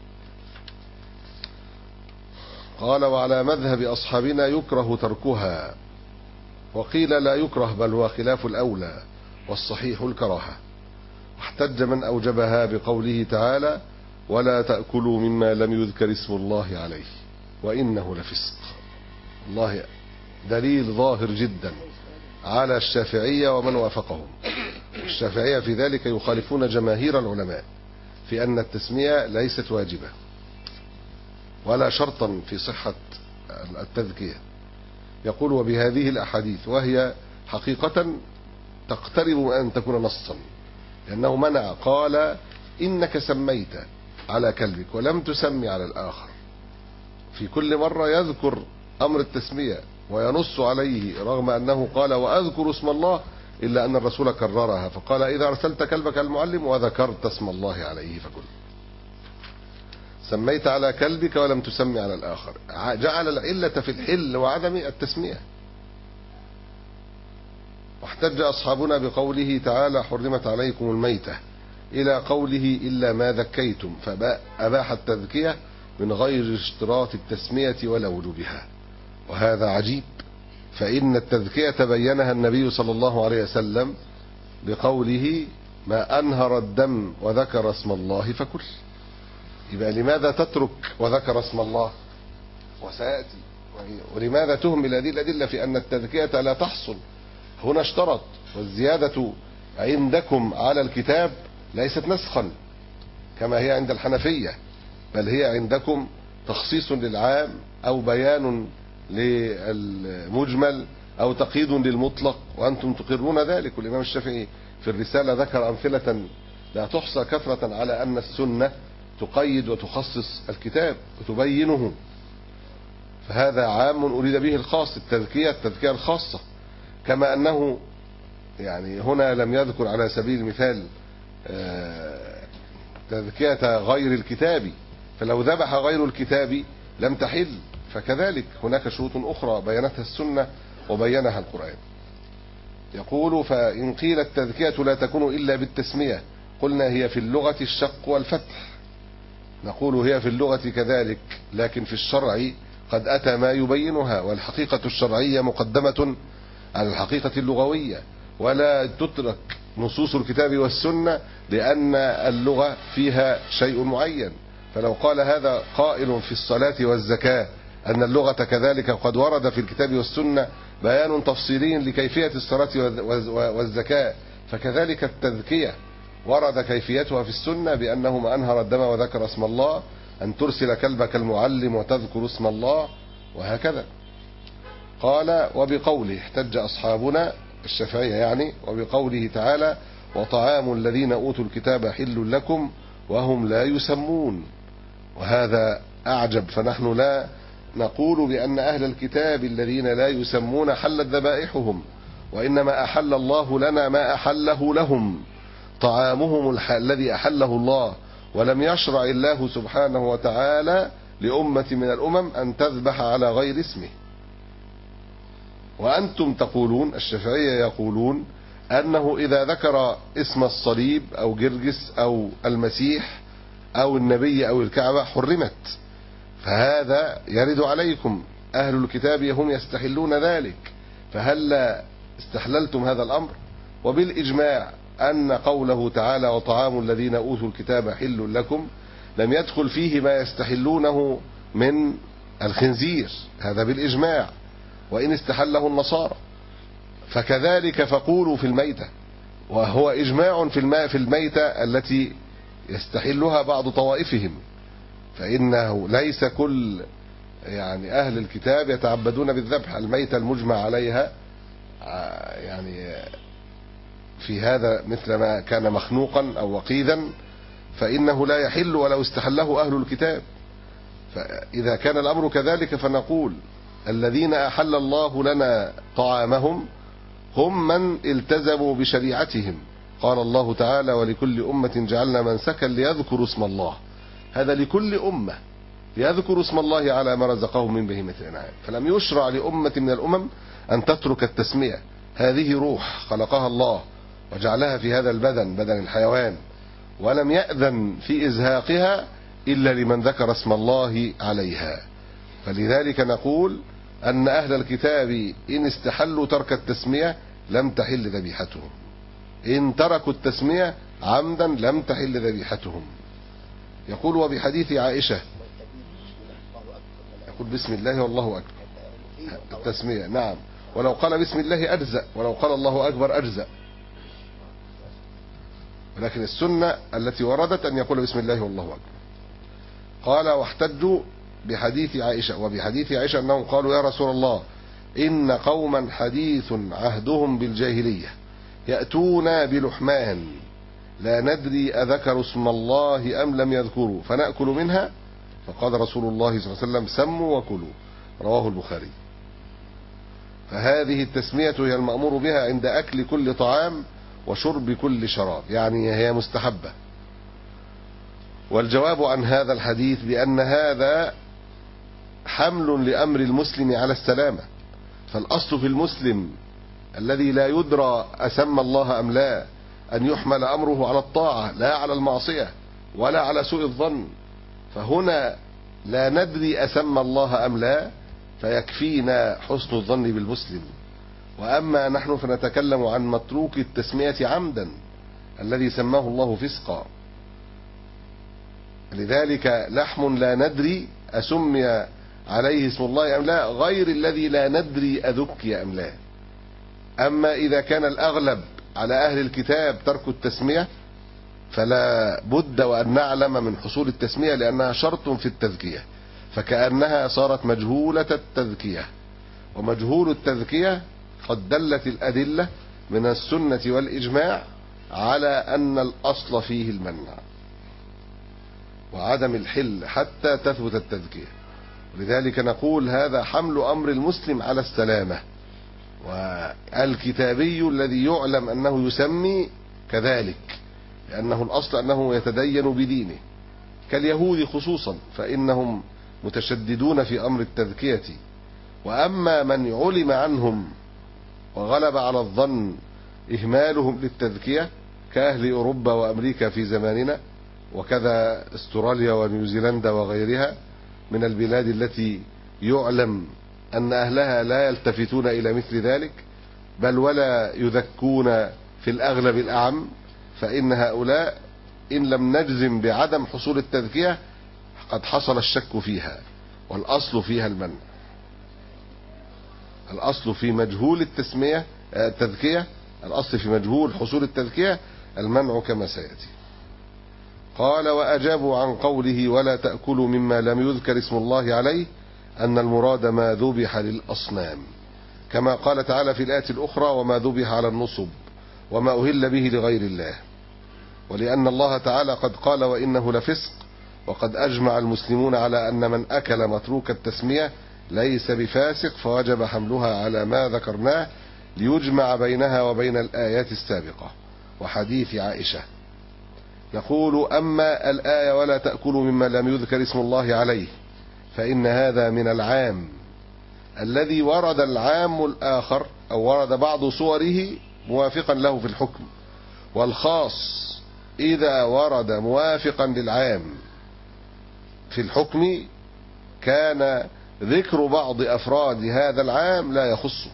قال: وعلى مذهب أصحابنا يكره تركها، وقيل لا يكره بل هو خلاف الأولى، والصحيح الكراهة. واحتج من أوجبها بقوله تعالى: ولا تأكلوا مما لم يذكر اسم الله عليه وإنه لفسق. الله دليل ظاهر جدا على الشافعية ومن وافقهم. الشافعية في ذلك يخالفون جماهير العلماء في أن التسمية ليست واجبة ولا شرطا في صحة التذكية. يقول: وبهذه الأحاديث، وهي حقيقة تقترب أن تكون نصا، لأنه منع، قال: إنك سميت على كلبك ولم تسمي على الآخر. في كل مرة يذكر أمر التسمية وينص عليه، رغم أنه قال: وأذكر اسم الله، إلا أن الرسول كررها فقال: إذا أرسلت كلبك المعلم وذكرت اسم الله عليه فكل. سميت على كلبك ولم تسمي على الآخر، جعل العلة في الحل وعدم التسمية. واحتج أصحابنا بقوله تعالى: حرمت عليكم الميتة، إلى قوله: إلا ما ذكيتم، فأباح التذكية من غير اشتراط التسمية ولا وجوبها. وهذا عجيب، فإن التذكية بينها النبي صلى الله عليه وسلم بقوله: ما أنهر الدم وذكر اسم الله فكل. يبقى لماذا تترك وذكر اسم الله؟ وسيأتي. ولماذا تهمل هذه الأدلة في أن التذكية لا تحصل؟ هنا اشترط، والزيادة عندكم على الكتاب ليست نسخا كما هي عند الحنفية، بل هي عندكم تخصيص للعام أو بيان للمجمل أو تقييد للمطلق، وأنتم تقرون ذلك. والإمام الشافعي في الرسالة ذكر أمثلة لا تحصى كثرة على أن السنة تقيد وتخصص الكتاب وتبينه، فهذا عام أريد به الخاص، التذكية الخاصة. كما أنه يعني هنا لم يذكر على سبيل المثال تذكية غير الكتاب، فلو ذبح غير الكتاب لم تحل، فكذلك هناك شروط أخرى بينتها السنة وبينها القرآن. يقول: فإن قيل التذكية لا تكون إلا بالتسمية، قلنا: هي في اللغة الشق والفتح. نقول: هي في اللغة كذلك، لكن في الشرع قد أتى ما يبينها، والحقيقة الشرعية مقدمة على الحقيقة اللغوية، ولا تترك نصوص الكتاب والسنة لأن اللغة فيها شيء معين. فلو قال هذا قائل في الصلاة والزكاة أن اللغة كذلك، قد ورد في الكتاب والسنة بيان تفصيلي لكيفية الصلاة والزكاة، فكذلك التذكية ورد كيفيتها في السنة بأنه ما أنهر الدم وذكر اسم الله، أن ترسل كلبك المعلم وتذكر اسم الله، وهكذا. قال: وبقوله احتج أصحابنا الشافعية يعني، وبقوله تعالى: وطعام الذين أوتوا الكتاب حل لكم وهم لا يسمون. وهذا أعجب، فنحن لا نقول بأن أهل الكتاب الذين لا يسمون حلت ذبائحهم، وإنما أحل الله لنا ما أحله لهم، طعامهم الذي أحله الله، ولم يشرع الله سبحانه وتعالى لأمة من الأمم أن تذبح على غير اسمه. وأنتم تقولون، الشافعية يقولون، أنه إذا ذكر اسم الصليب أو جرجس أو المسيح أو النبي أو الكعبة حرمت، فهذا يرد عليكم، أهل الكتاب هم يستحلون ذلك، فهل استحللتم هذا الأمر؟ وبالإجماع أن قوله تعالى: وطعام الذين أوتوا الكتاب حل لكم، لم يدخل فيه ما يستحلونه من الخنزير، هذا بالإجماع، وإن استحله النصارى. فكذلك فقولوا في الميتة، وهو إجماع في الميتة التي يستحلها بعض طوائفهم، فإنه ليس كل يعني أهل الكتاب يتعبدون بالذبح. الميتة المجمع عليها يعني في هذا مثل ما كان مخنوقا أو وقيدا، فإنه لا يحل ولو استحله أهل الكتاب. فإذا كان الأمر كذلك فنقول: الذين أحل الله لنا طعامهم هم من التزموا بشريعتهم قال الله تعالى: ولكل أمة جعلنا منسكا ليذكروا اسم الله. هذا لكل أمة ليذكروا اسم الله على ما رزقهم من بهيمة الأنعام. فلم يشرع لأمة من الأمم أن تترك التسمية. هذه روح خلقها الله وجعلها في هذا البدن، بدن الحيوان، ولم يأذن في إزهاقها إلا لمن ذكر اسم الله عليها. فلذلك نقول أن أهل الكتاب إن استحلوا ترك التسمية لم تحل ذبيحتهم، إن تركوا التسمية عمدا لم تحل ذبيحتهم. يقول: وبحديث عائشة، يقول بسم الله والله أكبر التسمية، نعم، ولو قال بسم الله أجزأ، ولو قال الله أكبر أجزأ، ولكن السنة التي وردت أن يقول بسم الله والله أكبر. قال: واحتجوا بحديث عائشة، وبحديث عائشة أنهم قالوا: يا رسول الله، إن قوما حديث عهدهم بالجاهلية يأتونا بلحمان لا ندري أذكروا اسم الله أم لم يذكروا فنأكل منها، فقال رسول الله صلى الله عليه وسلم: سموا وكلوا. رواه البخاري. فهذه التسمية هي المأمور بها عند أكل كل طعام وشرب كل شراب، يعني هي مستحبة. والجواب عن هذا الحديث بأن هذا حمل لأمر المسلم على السلامة. فالأصل في المسلم الذي لا يدرى أسمى الله أم لا أن يحمل أمره على الطاعة لا على المعصية ولا على سوء الظن. فهنا لا ندري أسمى الله أم لا، فيكفينا حسن الظن بالمسلم. وأما نحن فنتكلم عن متروك التسمية عمدا الذي سماه الله فسقا. لذلك لحم لا ندري أسمي عليه اسم الله أم لا، غير الذي لا ندري أذكي أم لا. أما إذا كان الأغلب على أهل الكتاب ترك التسمية، فلا بد وأن نعلم من حصول التسمية، لأنها شرط في التذكية، فكأنها صارت مجهولة التذكية. ومجهول التذكية قد دلت الأدلة من السنة والإجماع على أن الأصل فيه المنع وعدم الحل حتى تثبت التذكية. لذلك نقول هذا حمل أمر المسلم على السلامة. والكتابي الذي يعلم أنه يسمي كذلك، لأنه الأصل أنه يتدين بدينه، كاليهود خصوصا فإنهم متشددون في أمر التذكية. وأما من علم عنهم وغلب على الظن إهمالهم للتذكية كأهل أوروبا وأمريكا في زماننا، وكذا استراليا ونيوزيلندا وغيرها من البلاد التي يعلم أن أهلها لا يلتفتون إلى مثل ذلك، بل ولا يذكون في الأغلب الأعم، فإن هؤلاء إن لم نجزم بعدم حصول التذكية قد حصل الشك فيها، والأصل فيها المنع. الأصل في مجهول التذكية، الأصل في مجهول حصول التذكية المنع كما سيأتي. قال: وأجابوا عن قوله ولا تأكلوا مما لم يذكر اسم الله عليه أن المراد ما ذبح للأصنام، كما قال تعالى في الآية الأخرى: وما ذبح على النصب وما أهل به لغير الله. ولأن الله تعالى قد قال: وإنه لفسق، وقد أجمع المسلمون على أن من أكل متروك التسمية ليس بفاسق، فوجب حملها على ما ذكرناه ليجمع بينها وبين الآيات السابقة وحديث عائشة. نقول: أما الآية ولا تأكلوا مما لم يذكر اسم الله عليه، فإن هذا من العام الذي ورد العام الآخر أو ورد بعض صوره موافقا له في الحكم، والخاص إذا ورد موافقا للعام في الحكم كان ذكر بعض أفراد هذا العام لا يخصه،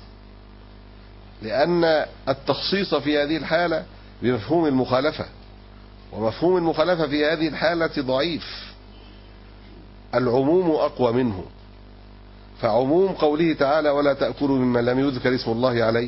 لأن التخصيص في هذه الحالة بمفهوم المخالفة، ومفهوم المخالفة في هذه الحالة ضعيف، العموم أقوى منه. فعموم قوله تعالى ولا تأكلوا مما لم يذكر اسم الله عليه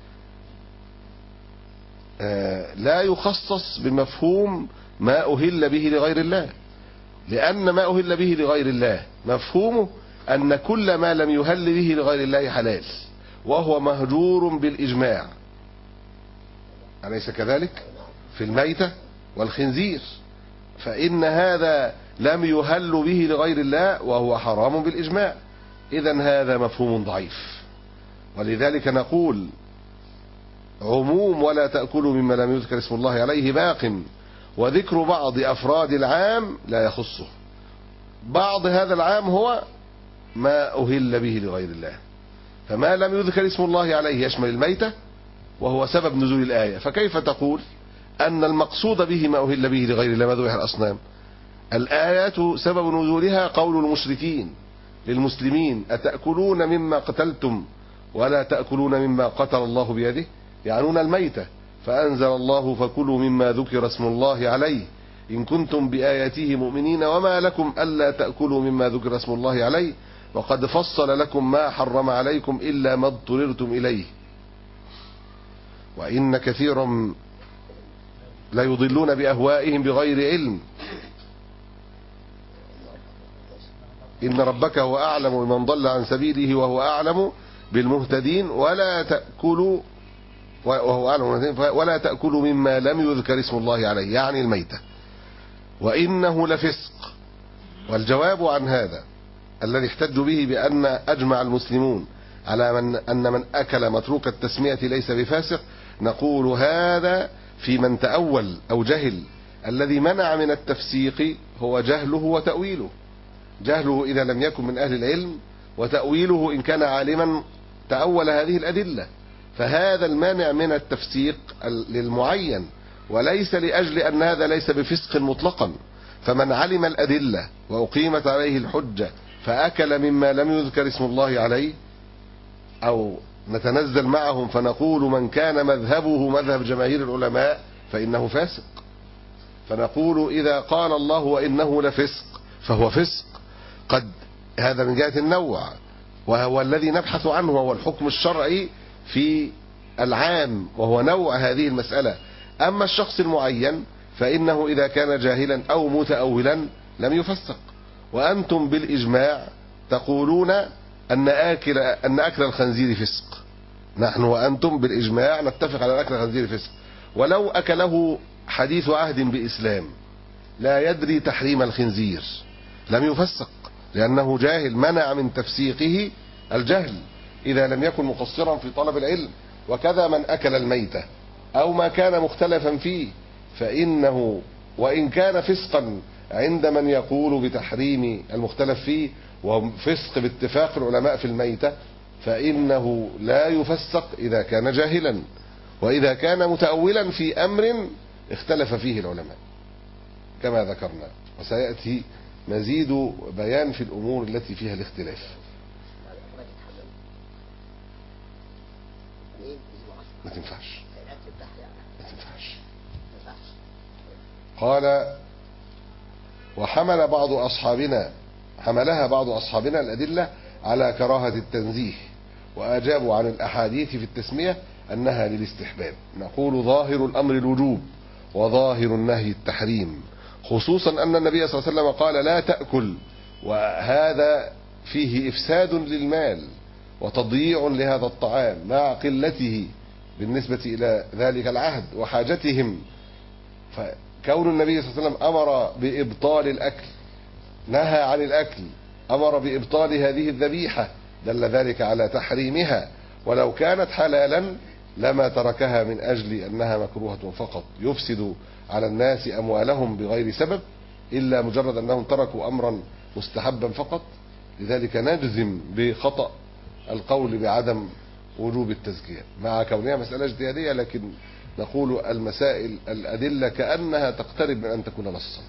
لا يخصص بمفهوم ما أهل به لغير الله، لأن ما أهل به لغير الله مفهومه أن كل ما لم يهل به لغير الله حلال، وهو مهجور بالإجماع، أليس كذلك؟ في الميتة والخنزير، فإن هذا لم يهل به لغير الله وهو حرام بالإجماع، إذن هذا مفهوم ضعيف. ولذلك نقول عموم ولا تأكلوا مما لم يذكر اسم الله عليه باق، وذكر بعض أفراد العام لا يخصه. بعض هذا العام هو ما أهل به لغير الله، فما لم يذكر اسم الله عليه يشمل الميتة وهو سبب نزول الآية. فكيف تقول أن المقصود به ما أهل به لغير الله، ما ذبح الأصنام؟ الآية سبب نزولها قول المشركين للمسلمين: أتأكلون مما قتلتم ولا تأكلون مما قتل الله بيده، يعنون الميتة. فأنزل الله: فكلوا مما ذكر اسم الله عليه إن كنتم بآياته مؤمنين وما لكم ألا تأكلوا مما ذكر اسم الله عليه وقد فصل لكم ما حرم عليكم إلا ما اضطررتم إليه وإن كثيرا ليضلون بأهوائهم بغير علم إن ربك هو أعلم بمن ضل عن سبيله وهو أعلم بالمهتدين ولا تأكلوا ولا تأكلوا مما لم يذكر اسم الله عليه، يعني الميتة، وإنه لفسق. والجواب عن هذا الذي احتجوا به بأن أجمع المسلمون على أن من أكل متروك التسمية ليس بفاسق، نقول هذا في من تأول أو جهل. الذي منع من التفسيق هو جهله وتأويله، جهله إذا لم يكن من أهل العلم، وتأويله إن كان عالما تأول هذه الأدلة. فهذا المانع من التفسيق للمعين، وليس لأجل أن هذا ليس بفسق مطلقا. فمن علم الأدلة وأقيمت عليه الحجة فأكل مما لم يذكر اسم الله عليه، أو نتنزل معهم فنقول من كان مذهبه مذهب جماهير العلماء فإنه فاسق، فنقول إذا قال الله وإنه لفسق فهو فسق. قد هذا من جهة النوع، وهو الذي نبحث عنه، وهو الحكم الشرعي في العام، وهو نوع هذه المسألة. أما الشخص المعين فإنه إذا كان جاهلا أو متأولا لم يفسق. وأنتم بالإجماع تقولون أن أكل الخنزير فسق، نحن وأنتم بالإجماع نتفق على أكل الخنزير فسق، ولو أكله حديث عهد بإسلام لا يدري تحريم الخنزير لم يفسق، لأنه جاهل، منع من تفسيقه الجهل إذا لم يكن مقصرا في طلب العلم. وكذا من أكل الميتة أو ما كان مختلفا فيه فإنه وإن كان فسقا عند من يقول بتحريم المختلف فيه، وفسق باتفاق العلماء في الميتة، فإنه لا يفسق إذا كان جاهلا، وإذا كان متأولا في أمر اختلف فيه العلماء كما ذكرنا. وسيأتي مزيد بيان في الأمور التي فيها الاختلاف. ما تنفعش. قال: وحملها بعض أصحابنا الأدلة على كراهة التنزيه، وأجابوا عن الأحاديث في التسمية أنها للاستحباب. نقول ظاهر الأمر الوجوب، وظاهر النهي التحريم، خصوصا أن النبي صلى الله عليه وسلم قال: لا تأكل، وهذا فيه إفساد للمال وتضييع لهذا الطعام مع قلته بالنسبة إلى ذلك العهد وحاجتهم. فكون النبي صلى الله عليه وسلم أمر بإبطال الأكل، نهى عن الأكل، أمر بإبطال هذه الذبيحة، دل ذلك على تحريمها. ولو كانت حلالا لما تركها من أجل أنها مكروهة فقط يفسد على الناس أموالهم بغير سبب، إلا مجرد أنهم تركوا أمرا مستحبا فقط. لذلك نجزم بخطأ القول بعدم وجوب التزكية مع كونها مسألة اجتهادية، لكن نقول المسائل الأدلة كأنها تقترب من أن تكون نصا.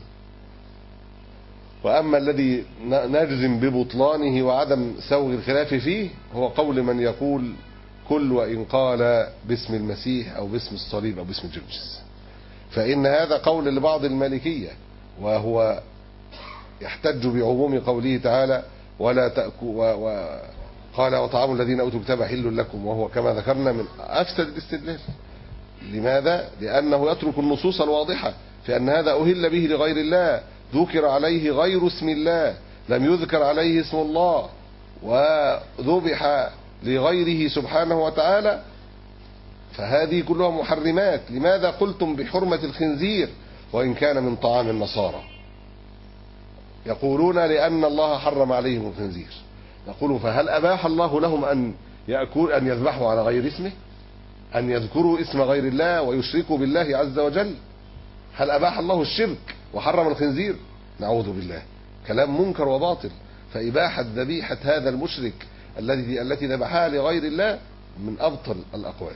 وأما الذي نجزم ببطلانه وعدم سوغ الخلاف فيه هو قول من يقول كل وإن قال باسم المسيح أو باسم الصليب أو باسم الجرجس، فإن هذا قول لبعض المالكية، وهو يحتج بعموم قوله تعالى: ولا تأكلوا، قال: وطعام الذين أوتوا الكتاب حل لكم، وهو كما ذكرنا من أفسد الاستدلال. لماذا؟ لأنه يترك النصوص الواضحة في أن هذا أهل به لغير الله، ذكر عليه غير اسم الله، لم يذكر عليه اسم الله، وذبح لغيره سبحانه وتعالى، فهذه كلها محرمات. لماذا قلتم بحرمة الخنزير وإن كان من طعام النصارى؟ يقولون لأن الله حرم عليهم الخنزير. نقول: فهل أباح الله لهم أن يذبحوا على غير اسمه؟ أن يذكروا اسم غير الله ويشركوا بالله عز وجل؟ هل أباح الله الشرك وحرم الخنزير؟ نعوذ بالله، كلام منكر وباطل. فإباحة ذبيحة هذا المشرك التي ذبحها لغير الله من أبطل الأقوال.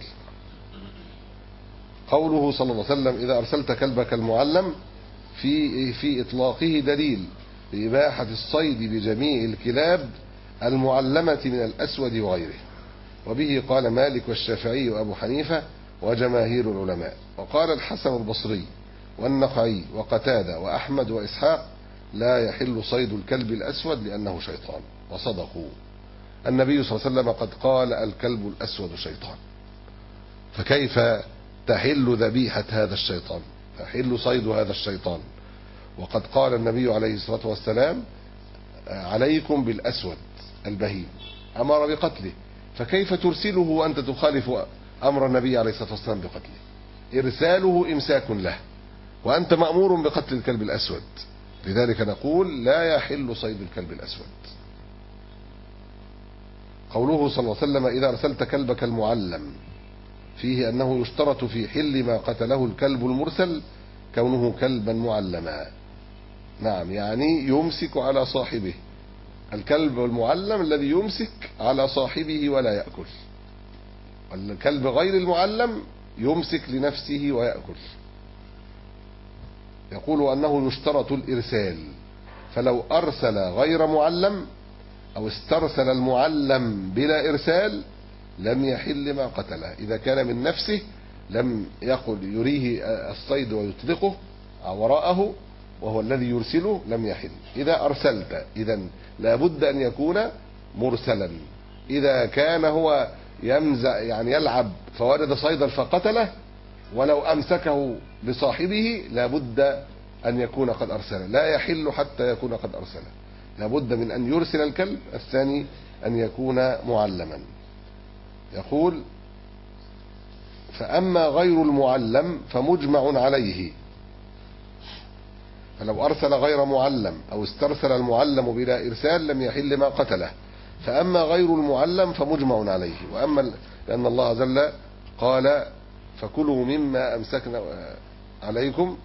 قوله صلى الله عليه وسلم: إذا أرسلت كلبك المعلم، في إطلاقه دليل لإباحة الصيد بجميع الكلاب المعلمة من الأسود وغيره. وبه قال مالك والشافعي وأبو حنيفة وجماهير العلماء. وقال الحسن البصري والنخعي وقتادة وأحمد وإسحاق: لا يحل صيد الكلب الأسود لأنه شيطان. وصدقوا، النبي صلى الله عليه وسلم قد قال: الكلب الأسود شيطان. فكيف تحل ذبيحة هذا الشيطان، تحل صيد هذا الشيطان؟ وقد قال النبي عليه الصلاة والسلام: عليكم بالأسود البهيم، أمر بقتله. فكيف ترسله وأنت تخالف أمر النبي عليه الصلاة والسلام بقتله؟ إرساله إمساك له، وأنت مأمور بقتل الكلب الأسود. لذلك نقول: لا يحل صيد الكلب الأسود. قوله صلى الله عليه وسلم: إذا أرسلت كلبك المعلم، فيه أنه يشترط في حل ما قتله الكلب المرسل كونه كلبا معلما. نعم، يعني يمسك على صاحبه. الكلب المعلم الذي يمسك على صاحبه ولا يأكل، والكلب غير المعلم يمسك لنفسه ويأكل. يقول أنه يشترط الإرسال، فلو أرسل غير معلم أو استرسل المعلم بلا إرسال لم يحل ما قتله. إذا كان من نفسه لم يقل يريه الصيد ويطلقه وراءه وهو الذي يرسله لم يحل. إذا أرسلت إذن لابد أن يكون مرسلا. إذا كان هو يمزع يعني يلعب فوارد صيدا فقتله ولو أمسكه لصاحبه لابد أن يكون قد أرسله، لا يحل حتى يكون قد أرسله. لابد من أن يرسل الكلب، الثاني أن يكون معلما. يقول: فأما غير المعلم فمجمع عليه، فلو أرسل غير معلم أو استرسل المعلم بلا إرسال لم يحل ما قتله. فأما غير المعلم فمجمع عليه. وأما لأن الله جل قال: فكلوا مما أمسكنا عليكم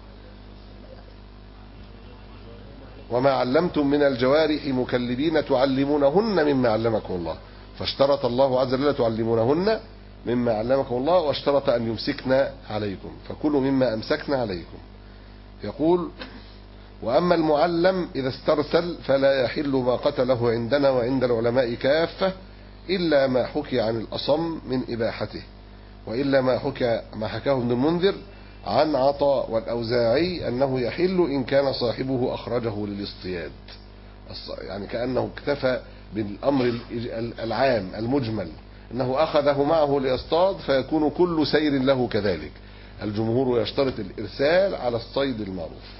وما علمتم من الجوارح مكلبين تعلمونهن مما علمكم الله. فاشترط الله عز وجل تعلمونهن مما علمكم الله، واشترط أن يمسكن عليكم، فكلوا مما أمسكنا عليكم. يقول: وأما المعلم إذا استرسل فلا يحل ما قتله عندنا وعند العلماء كافة إلا ما حكي عن الأصم من إباحته، وإلا ما حكاه ابن المنذر عن عطاء والأوزاعي أنه يحل إن كان صاحبه أخرجه للاصطياد. يعني كأنه اكتفى بالأمر العام المجمل أنه أخذه معه ليصطاد فيكون كل سير له كذلك. الجمهور يشترط الإرسال على الصيد المعروف.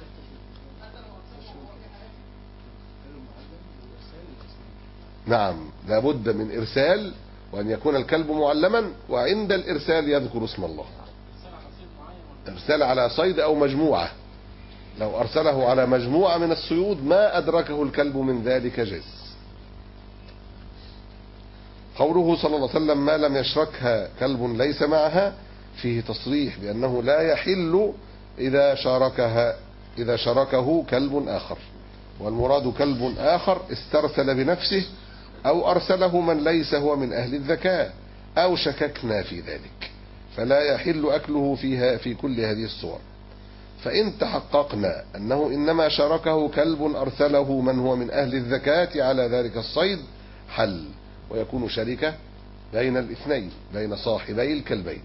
نعم، لابد من إرسال، وأن يكون الكلب معلما، وعند الإرسال يذكر اسم الله. إرسال على صيد أو مجموعة، لو أرسله على مجموعة من الصيود ما أدركه الكلب من ذلك جز. قوله صلى الله عليه وسلم: ما لم يشركها كلب ليس معها، فيه تصريح بأنه لا يحل إذا شاركه كلب آخر. والمراد كلب آخر استرسل بنفسه أو أرسله من ليس هو من أهل الذكاء أو شككنا في ذلك، فلا يحل أكله فيها في كل هذه الصور. فإن تحققنا أنه إنما شاركه كلب أرسله من هو من أهل الذكاء على ذلك الصيد حل، ويكون شركة بين الاثنين، بين صاحبي الكلبين.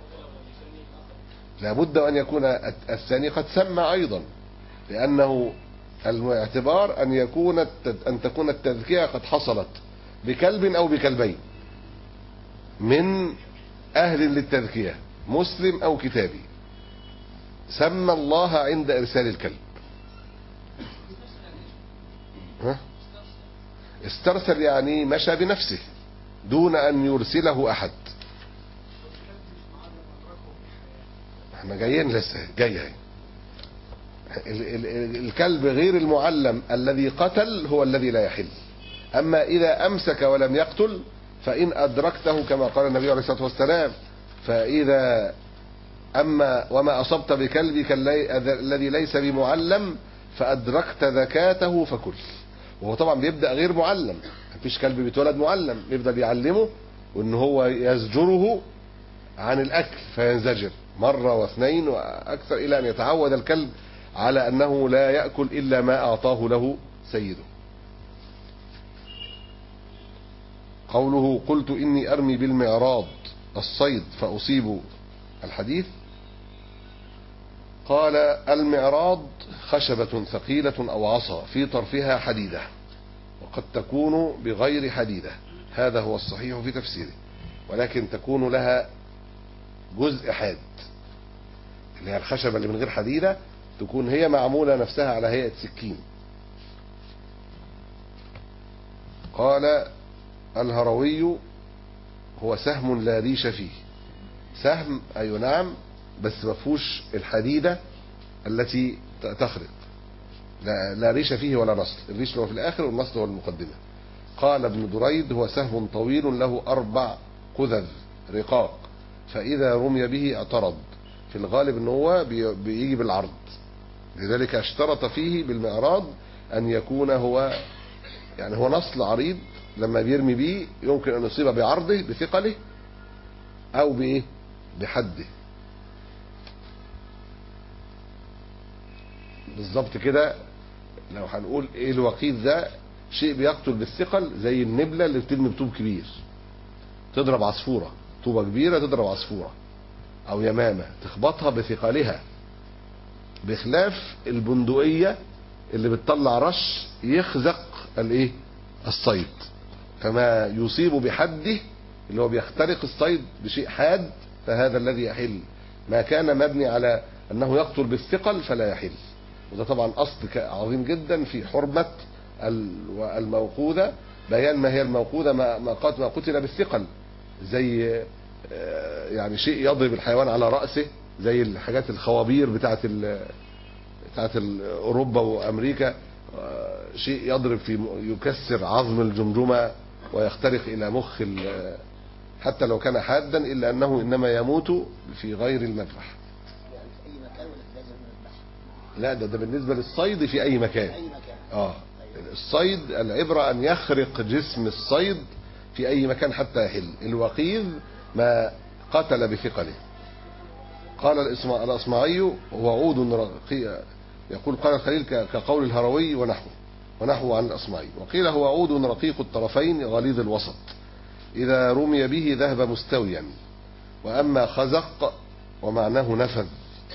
لابد أن يكون الثاني قد سمى أيضا، لأنه الاعتبار أن تكون التذكية قد حصلت بكلب أو بكلبين من أهل للتذكية، مسلم أو كتابي، سمى الله عند إرسال الكلب. استرسل يعني مشى بنفسه دون أن يرسله أحد. احنا جايين لسه جاي. الكلب غير المعلم الذي قتل هو الذي لا يحل. أما إذا أمسك ولم يقتل فإن أدركته كما قال النبي عليه الصلاة والسلام، فإذا أما وما أصبت بكلبك الذي ليس بمعلم فأدركت ذكاته فكل. وهو طبعا بيبدأ غير معلم، مفيش كلب بيتولد معلم، يفضل يعلمه وإن هو يزجره عن الأكل فينزجر مرة واثنين وأكثر إلى أن يتعود الكلب على أنه لا يأكل إلا ما أعطاه له سيده. قوله قلت إني أرمي بالمعراض الصيد فأصيب الحديث، قال المعراض خشبة ثقيلة أو عصا في طرفها حديدة، وقد تكون بغير حديدة، هذا هو الصحيح في تفسيره، ولكن تكون لها جزء حاد، اللي هي الخشبة اللي من غير حديدة تكون هي معمولة نفسها على هيئة سكين. قال الهروي هو سهم لا ريش فيه، سهم أي نعم بس ما فيهوش الحديدة التي تخرق، لا ريش فيه ولا نصل، الريش هو في الآخر والنصل هو المقدمة. قال ابن دريد هو سهم طويل له 4 قذذ رقاق، فإذا رمي به اعترض، في الغالب ان هو بيجي بالعرض، لذلك اشترط فيه بالمعراض أن يكون هو يعني هو نصل عريض، لما بيرمي بيه يمكن أن يصيب بعرضه بثقله أو بإيه بحده بالظبط كده. لو هنقول إيه الوقيذ ده، شيء بيقتل بالثقل زي النبلة اللي بترمي بطوب كبير تضرب عصفورة، طوبة كبيرة تضرب عصفورة أو يمامة تخبطها بثقلها، بخلاف البندقية اللي بتطلع رش يخزق الايه الصيد، فما يصيب بحده اللي هو بيخترق الصيد بشيء حاد فهذا الذي يحل، ما كان مبني على انه يقتل بالثقل فلا يحل. وده طبعا اصل عظيم جدا في حرمة الموقوذة، بيان ما هي الموقوذة، ما قتل بالثقل، زي يعني شيء يضرب الحيوان على رأسه، زي الحاجات الخوابير بتاعت اوروبا وامريكا، شيء يضرب في يكسر عظم الجمجمة ويخترق الى مخ حتى لو كان حادا، الا انه انما يموت في غير المذبح. يعني في اي مكان ولا لازم نذبح؟ لا ده بالنسبة للصيد في اي مكان. في اي مكان. الصيد العبرة ان يخرق جسم الصيد في اي مكان حتى يحل. الوقيذ ما قتل بثقله. قال الأصمعي هو عود رقيق، يقول قال الخليل كقول الهروي ونحو عن الأصمعي. وقيل هو عود رقيق الطرفين غليظ الوسط، إذا رمي به ذهب مستويا. وأما خزق ومعناه نفذ.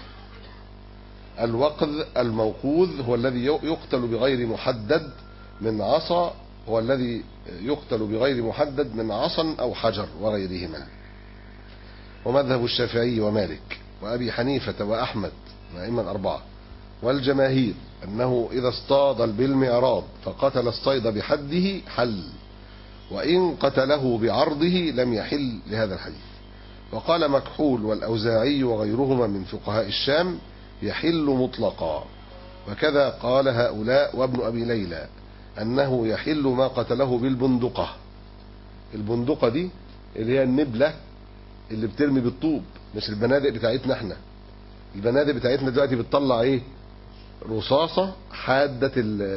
الوقذ الموقوذ هو الذي يقتل بغير محدد من عصا، هو الذي يقتل بغير محدد من عصا أو حجر وغيرهما. ومذهب الشافعي ومالك وأبي حنيفة وأحمد الأئمة الأربعة والجماهير أنه إذا اصطاد بالمعراض فقتل الصيد بحده حل، وإن قتله بعرضه لم يحل لهذا الحديث. وقال مكحول والأوزاعي وغيرهما من فقهاء الشام يحل مطلقا، وكذا قال هؤلاء وابن أبي ليلى أنه يحل ما قتله بالبندقة. البندقة دي اللي هي النبلة اللي بترمي بالطوب، مش البنادق بتاعتنا احنا. البنادق بتاعتنا دلوقتي بتطلع ايه؟ رصاصة حادة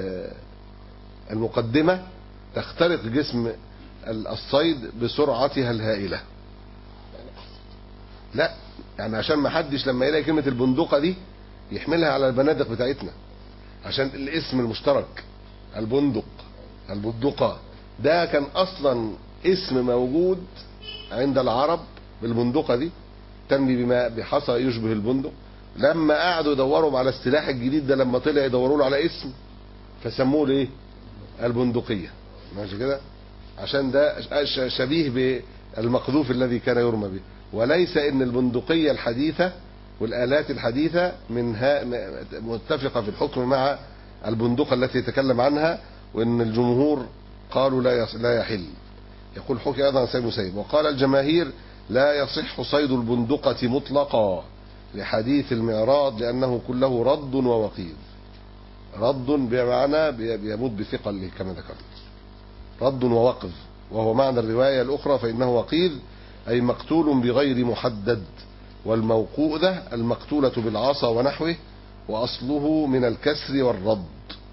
المقدمة تخترق جسم الصيد بسرعتها الهائلة. لا يعني عشان ما حدش لما يلاقي كلمة البندقة دي يحملها على البنادق بتاعتنا، عشان الاسم المشترك البندقة ده كان اصلا اسم موجود عند العرب بالبندقة دي، تنمي بما بحصى يشبه البندق. لما قعدوا يدوروا على السلاح الجديد ده، لما طلع يدوروا له على اسم فسموه ايه؟ البندقية. ماشي كده، عشان ده شبيه بالمقذوف الذي كان يرمى به، وليس ان البندقية الحديثة والآلات الحديثة منها متفقة في الحكم مع البندقة التي يتكلم عنها، وان الجمهور قالوا لا يحل. يقول حكي ايضا عن سيد مسيب. وقال الجماهير لا يصح صيد البندقة مطلقا لحديث المعراض، لأنه كله رد ووقيذ. رد بمعنى بيموت بثقل كما ذكرت، رد ووقذ وهو معنى الرواية الأخرى فإنه وقيذ أي مقتول بغير محدد، والموقوذة المقتولة بالعصا ونحوه، وأصله من الكسر والرد.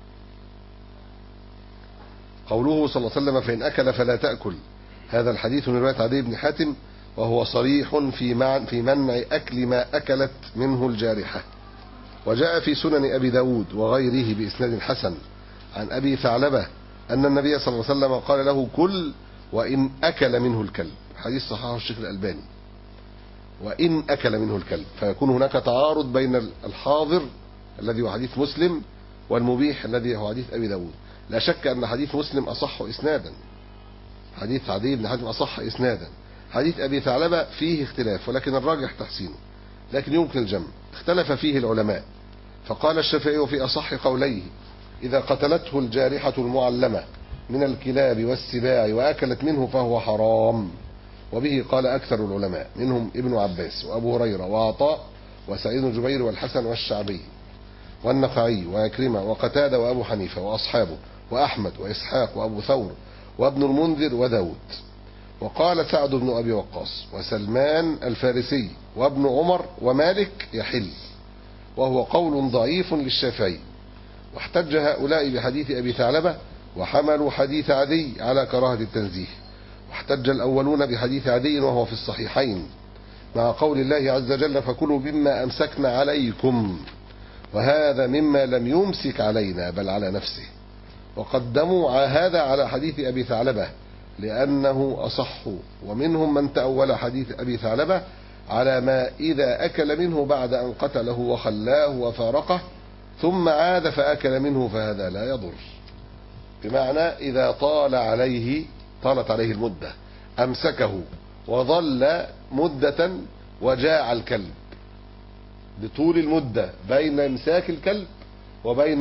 قوله صلى الله عليه وسلم فإن أكل فلا تأكل، هذا الحديث من رواية عدي بن حاتم، وهو صريح في منع أكل ما أكلت منه الجارحة. وجاء في سنن أبي داود وغيره بإسناد حسن عن أبي ثعلبة أن النبي صلى الله عليه وسلم قال له كل وإن أكل منه الكلب، حديث صححه الشيخ الألباني، وإن أكل منه الكلب، فيكون هناك تعارض بين الحاضر الذي هو حديث مسلم والمبيح الذي هو حديث أبي داود. لا شك أن حديث مسلم أصح إسنادا، حديث عدي بن حاتم أصح إسنادا. حديث أبي ثعلبة فيه اختلاف ولكن الراجح تحسينه، لكن يمكن الجمع. اختلف فيه العلماء، فقال الشافعي في أصح قوليه إذا قتلته الجارحة المعلمة من الكلاب والسباع وأكلت منه فهو حرام، وبه قال أكثر العلماء منهم ابن عباس وأبو هريرة وعطاء وسعيد بن جبير والحسن والشعبي والنخعي وعكرمة وقتادة وأبو حنيفة وأصحابه وأحمد وإسحاق وأبو ثور وابن المنذر وداود. وقال سعد بن أبي وقاص وسلمان الفارسي وابن عمر ومالك يحل، وهو قول ضعيف للشافعي. واحتج هؤلاء بحديث أبي ثعلبة وحملوا حديث عدي على كراهة التنزيه. واحتج الأولون بحديث عدي وهو في الصحيحين مع قول الله عز وجل فكلوا مما أمسكنا عليكم، وهذا مما لم يمسك علينا بل على نفسه. وقدموا هذا على حديث أبي ثعلبة لأنه أصح، ومنهم من تأول حديث أبي ثعلبة على ما إذا أكل منه بعد أن قتله وخلاه وفارقه ثم عاد فأكل منه فهذا لا يضر، بمعنى إذا طالت عليه المدة أمسكه وظل مدة وجاع الكلب، بطول المدة بين إمساك الكلب وبين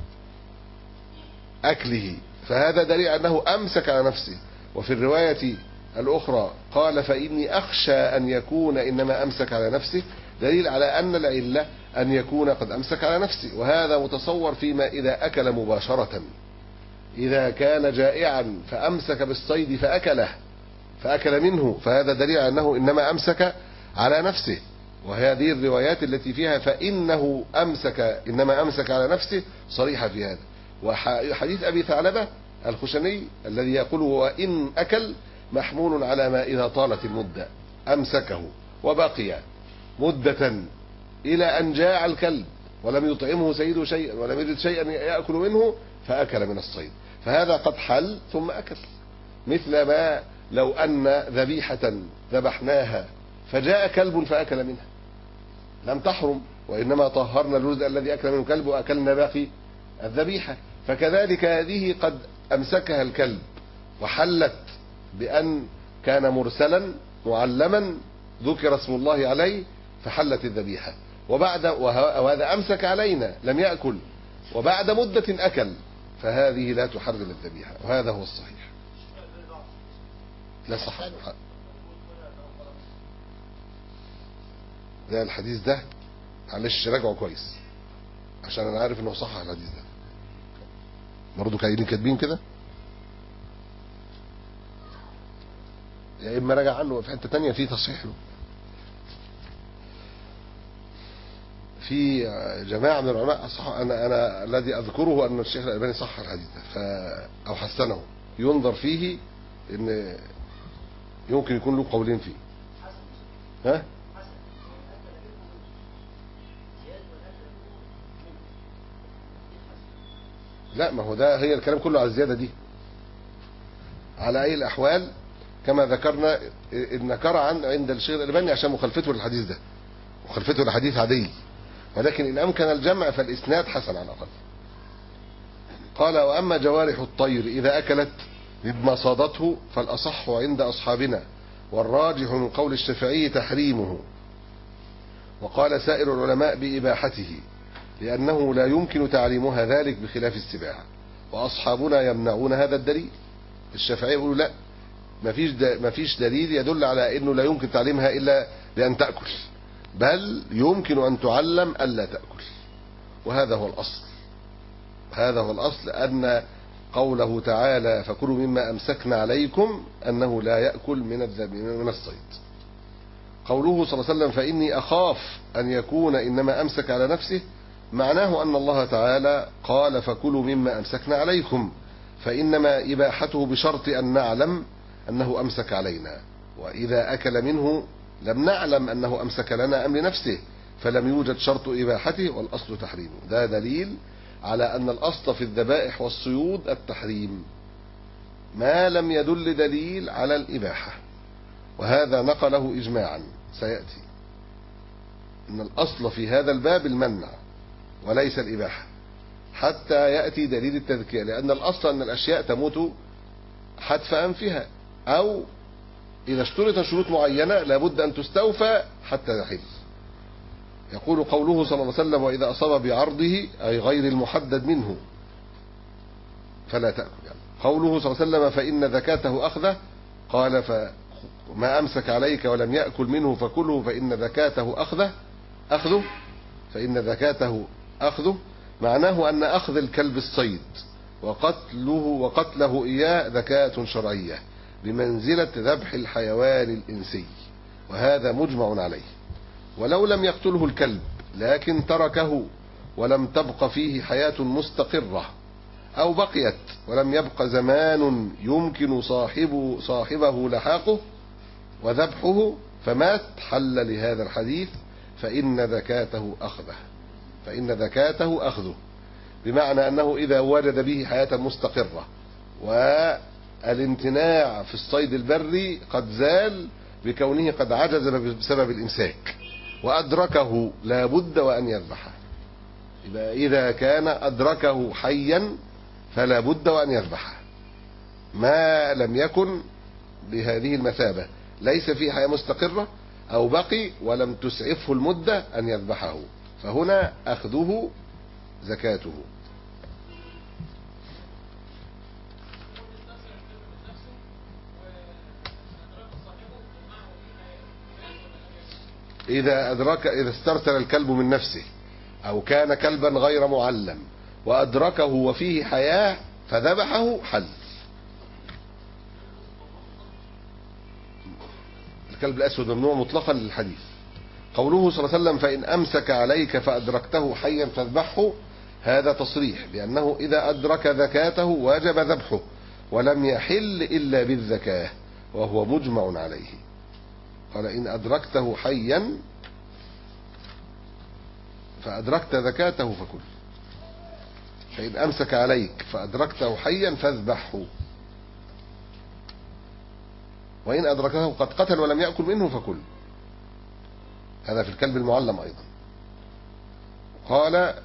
أكله، فهذا دليل أنه أمسك على نفسه. وفي الرواية الأخرى قال فإني أخشى أن يكون إنما أمسك على نفسه، دليل على أن العلة أن يكون قد أمسك على نفسه. وهذا متصور فيما إذا أكل مباشرة، إذا كان جائعا فأمسك بالصيد فأكل منه، فهذا دليل أنه إنما أمسك على نفسه. وهذه الروايات التي فيها فإنه إنما أمسك على نفسه صريحة في هذا. وحديث أبي ثعلبة الخشني الذي يقول وإن أكل محمول على ما إذا طالت المدة أمسكه وبقي مدة إلى أن جاع الكلب ولم يطعمه سيده شيئا ولم يجد شيئا يأكل منه فأكل من الصيد، فهذا قد حل ثم أكل. مثل ما لو أن ذبيحة ذبحناها فجاء كلب فأكل منها لم تحرم، وإنما طهرنا الجزء الذي أكل منه كلب وأكلنا باقي الذبيحة. فكذلك هذه قد أمسكها الكلب وحلت بأن كان مرسلا معلما ذكر اسم الله عليه فحلت الذبيحة، وهذا أمسك علينا لم يأكل وبعد مدة أكل، فهذه لا تحرم الذبيحة، وهذا هو الصحيح. لا صح ده الحديث ده، معلش راجعه كويس عشان انا عارف انه صح الحديث ده، برضه كاتبين كده، يا اما راجع عنه في حته ثانيه في تصحيح له. في جماعه من العلماء صح، انا الذي اذكره ان الشيخ الألباني صح الحديث ده او حسنه، ينظر فيه ان يمكن يكون له قولين فيه. ها لا، ما هو ده هي الكلام كله على الزيادة دي. على أي الأحوال كما ذكرنا النكر عند الشيخ الألباني عشان مخالفته للحديث ده، مخالفته لحديث عدي، ولكن إن أمكن الجمع فالإسناد حسن على الأقل. قال وأما جوارح الطير إذا أكلت مما صادته فالأصح عند أصحابنا، والراجح من قول الشافعي تحريمه، وقال سائر العلماء بإباحته لأنه لا يمكن تعليمها ذلك بخلاف السباع، وأصحابنا يمنعون هذا الدليل. الشافعي يقولوا لا، ما فيش دليل يدل على أنه لا يمكن تعليمها إلا بأن تأكل، بل يمكن أن تعلم ألا تأكل، وهذا هو الأصل. هذا هو الأصل، أن قوله تعالى فكلوا مما أمسكنا عليكم أنه لا يأكل من الصيد. قوله صلى الله عليه وسلم فإني أخاف أن يكون إنما أمسك على نفسه، معناه أن الله تعالى قال فكلوا مما أمسكنا عليكم، فإنما إباحته بشرط أن نعلم أنه أمسك علينا، وإذا أكل منه لم نعلم أنه أمسك لنا أم لنفسه فلم يوجد شرط إباحته والأصل تحريمه. ده دليل على أن الأصل في الذبائح والصيود التحريم ما لم يدل دليل على الإباحة، وهذا نقله إجماعا سيأتي أن الأصل في هذا الباب المنع وليس الإباحة حتى يأتي دليل التذكية، لأن الأصل أن الأشياء تموت حتف أنفها، أو إذا اشترط شروط معينة لابد أن تستوفى حتى يحل. يقول قوله صلى الله عليه وسلم وإذا أصاب بعرضه أي غير المحدد منه فلا تأكل. يعني قوله صلى الله عليه وسلم فإن ذكاته أخذه، قال فما أمسك عليك ولم يأكل منه فكله فإن ذكاته أخذه فإن ذكاته أخذه، معناه أن أخذ الكلب الصيد وقتله إياه ذكاة شرعية بمنزلة ذبح الحيوان الإنسي، وهذا مجمع عليه. ولو لم يقتله الكلب لكن تركه ولم تبق فيه حياة مستقرة، أو بقيت ولم يبق زمان يمكن صاحبه لحاقه وذبحه فمات، حل لهذا الحديث فإن ذكاته أخذه، بمعنى أنه إذا وجد به حياة مستقرة والامتناع في الصيد البري قد زال بكونه قد عجز بسبب الإمساك وأدركه لا بد وأن يذبحه. إذا كان أدركه حيا فلا بد وأن يذبحه، ما لم يكن بهذه المثابة ليس فيه حياة مستقرة أو بقي ولم تسعفه المدة أن يذبحه، فهنا أخذه زكاته. إذا استرسل الكلب من نفسه أو كان كلبا غير معلم وأدركه وفيه حياة فذبحه حل. الكلب الأسود ممنوع مطلقا للحديث. قوله صلى الله عليه وسلم فإن أمسك عليك فأدركته حيا فاذبحه، هذا تصريح بأنه إذا أدرك ذكاته واجب ذبحه ولم يحل إلا بالذكاة، وهو مجمع عليه. قال إن أدركته حيا فأدركت ذكاته فكل، فإن أمسك عليك فأدركته حيا فاذبحه، وإن أدركته قد قتل ولم يأكل منه فكل. هذا في الكلب المعلم أيضا. قال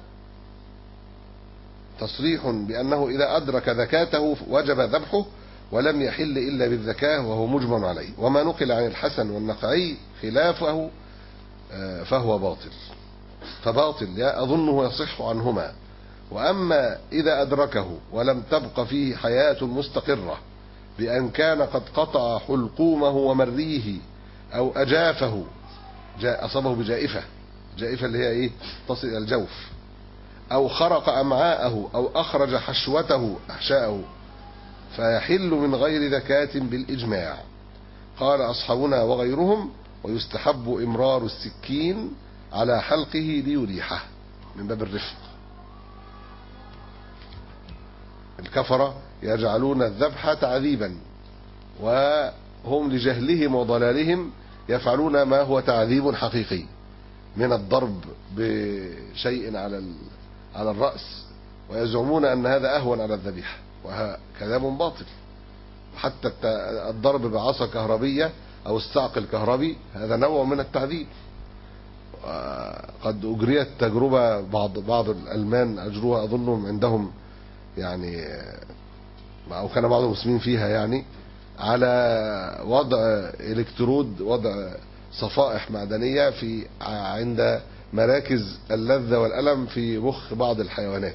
تصريح بأنه إذا أدرك ذكاته وجب ذبحه ولم يحل إلا بالذكاة، وهو مجمع عليه. وما نقل عن الحسن والنقعي خلافه فهو باطل، فباطل أظنه يصح عنهما. وأما إذا أدركه ولم تبق فيه حياة مستقرة بأن كان قد قطع حلقومه ومريه أو أجافه، أصابه بجائفة اللي هي إيه؟ تصل إلى الجوف، أو خرق أمعاءه أو أخرج أحشاءه، فيحل من غير ذكاة بالإجماع. قال أصحابنا وغيرهم ويستحب إمرار السكين على حلقه ليريحه من باب الرفق. الكفرة يجعلون الذبح تعذيبا، وهم لجهلهم وضلالهم يفعلون ما هو تعذيب حقيقي من الضرب بشيء على الرأس، ويزعمون أن هذا أهون على الذبيحة، وهذا كلام باطل. حتى الضرب بعصا كهربية أو الصعق الكهربي هذا نوع من التعذيب. قد أجريت تجربة بعض الألمان أجروها أظنهم عندهم يعني، أو كان بعض المسلمين فيها يعني، على وضع إلكترود، وضع صفائح معدنية عند مراكز اللذة والألم في مخ بعض الحيوانات،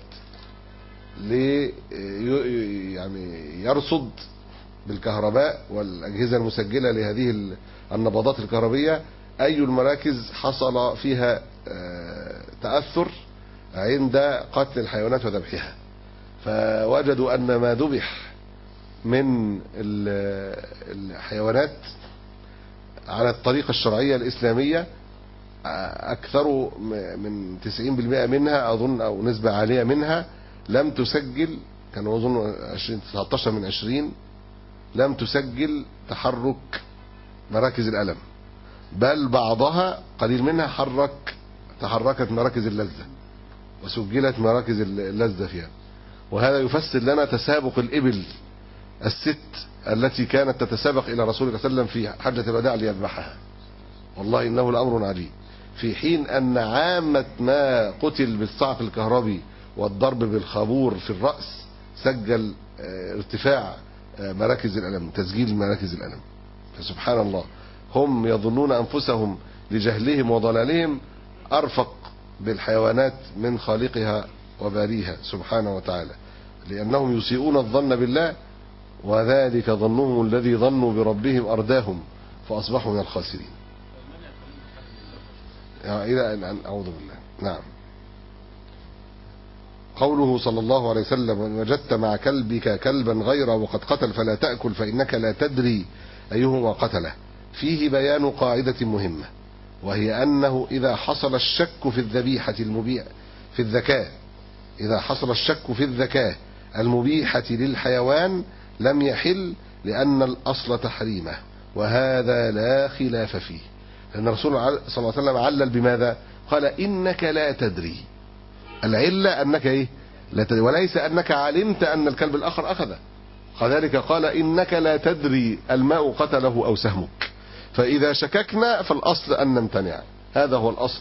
يعني يرصد بالكهرباء والأجهزة المسجلة لهذه النبضات الكهربية أي المراكز حصل فيها تأثر عند قتل الحيوانات وذبحها. فوجدوا أن ما ذبح من الحيوانات على الطريقة الشرعية الإسلامية أكثر من 90% منها أظن، أو نسبة عالية منها لم تسجل، كانوا أظن 19 من 20 لم تسجل تحرك مراكز الألم، بل بعضها قليل منها تحركت مراكز اللذة وسجلت مراكز اللذة فيها. وهذا يفسر لنا تسابق الإبل الست التي كانت تتسابق إلى رسول الله صلى الله عليه وسلم في حجة الوداع ليذبحها. والله إنه لأمر عجيب، في حين أن عامة ما قتل بالصعق الكهربي والضرب بالخابور في الرأس سجل ارتفاع مراكز الألم، تسجيل مراكز الألم. فسبحان الله، هم يظنون أنفسهم لجهلهم وضلالهم أرفق بالحيوانات من خالقها وباريها سبحانه وتعالى، لأنهم يسيئون الظن بالله، وذلك ظنهم الذي ظنوا بربهم أرداهم فأصبحوا من الخاسرين. إلى أن أعوذ بالله. نعم. قوله صلى الله عليه وسلم: وإن وجدت مع كلبك كلبا غيره وقد قتل فلا تأكل فإنك لا تدري أيهما قتله، فيه بيان قاعدة مهمة، وهي أنه إذا حصل الشك في الذبيحة في الذكاء، إذا حصل الشك في الذكاء المبيحة للحيوان لم يحل، لأن الأصل تحريمه، وهذا لا خلاف فيه. لأن الرسول صلى الله عليه وسلم علل بماذا؟ قال: إنك لا تدري. العلة أنك إيه؟ لا تدري، وليس أنك علمت أن الكلب الآخر أخذه. كذلك قال: إنك لا تدري الماء قتله أو سهمك. فإذا شككنا فالأصل أن نمتنع، هذا هو الأصل،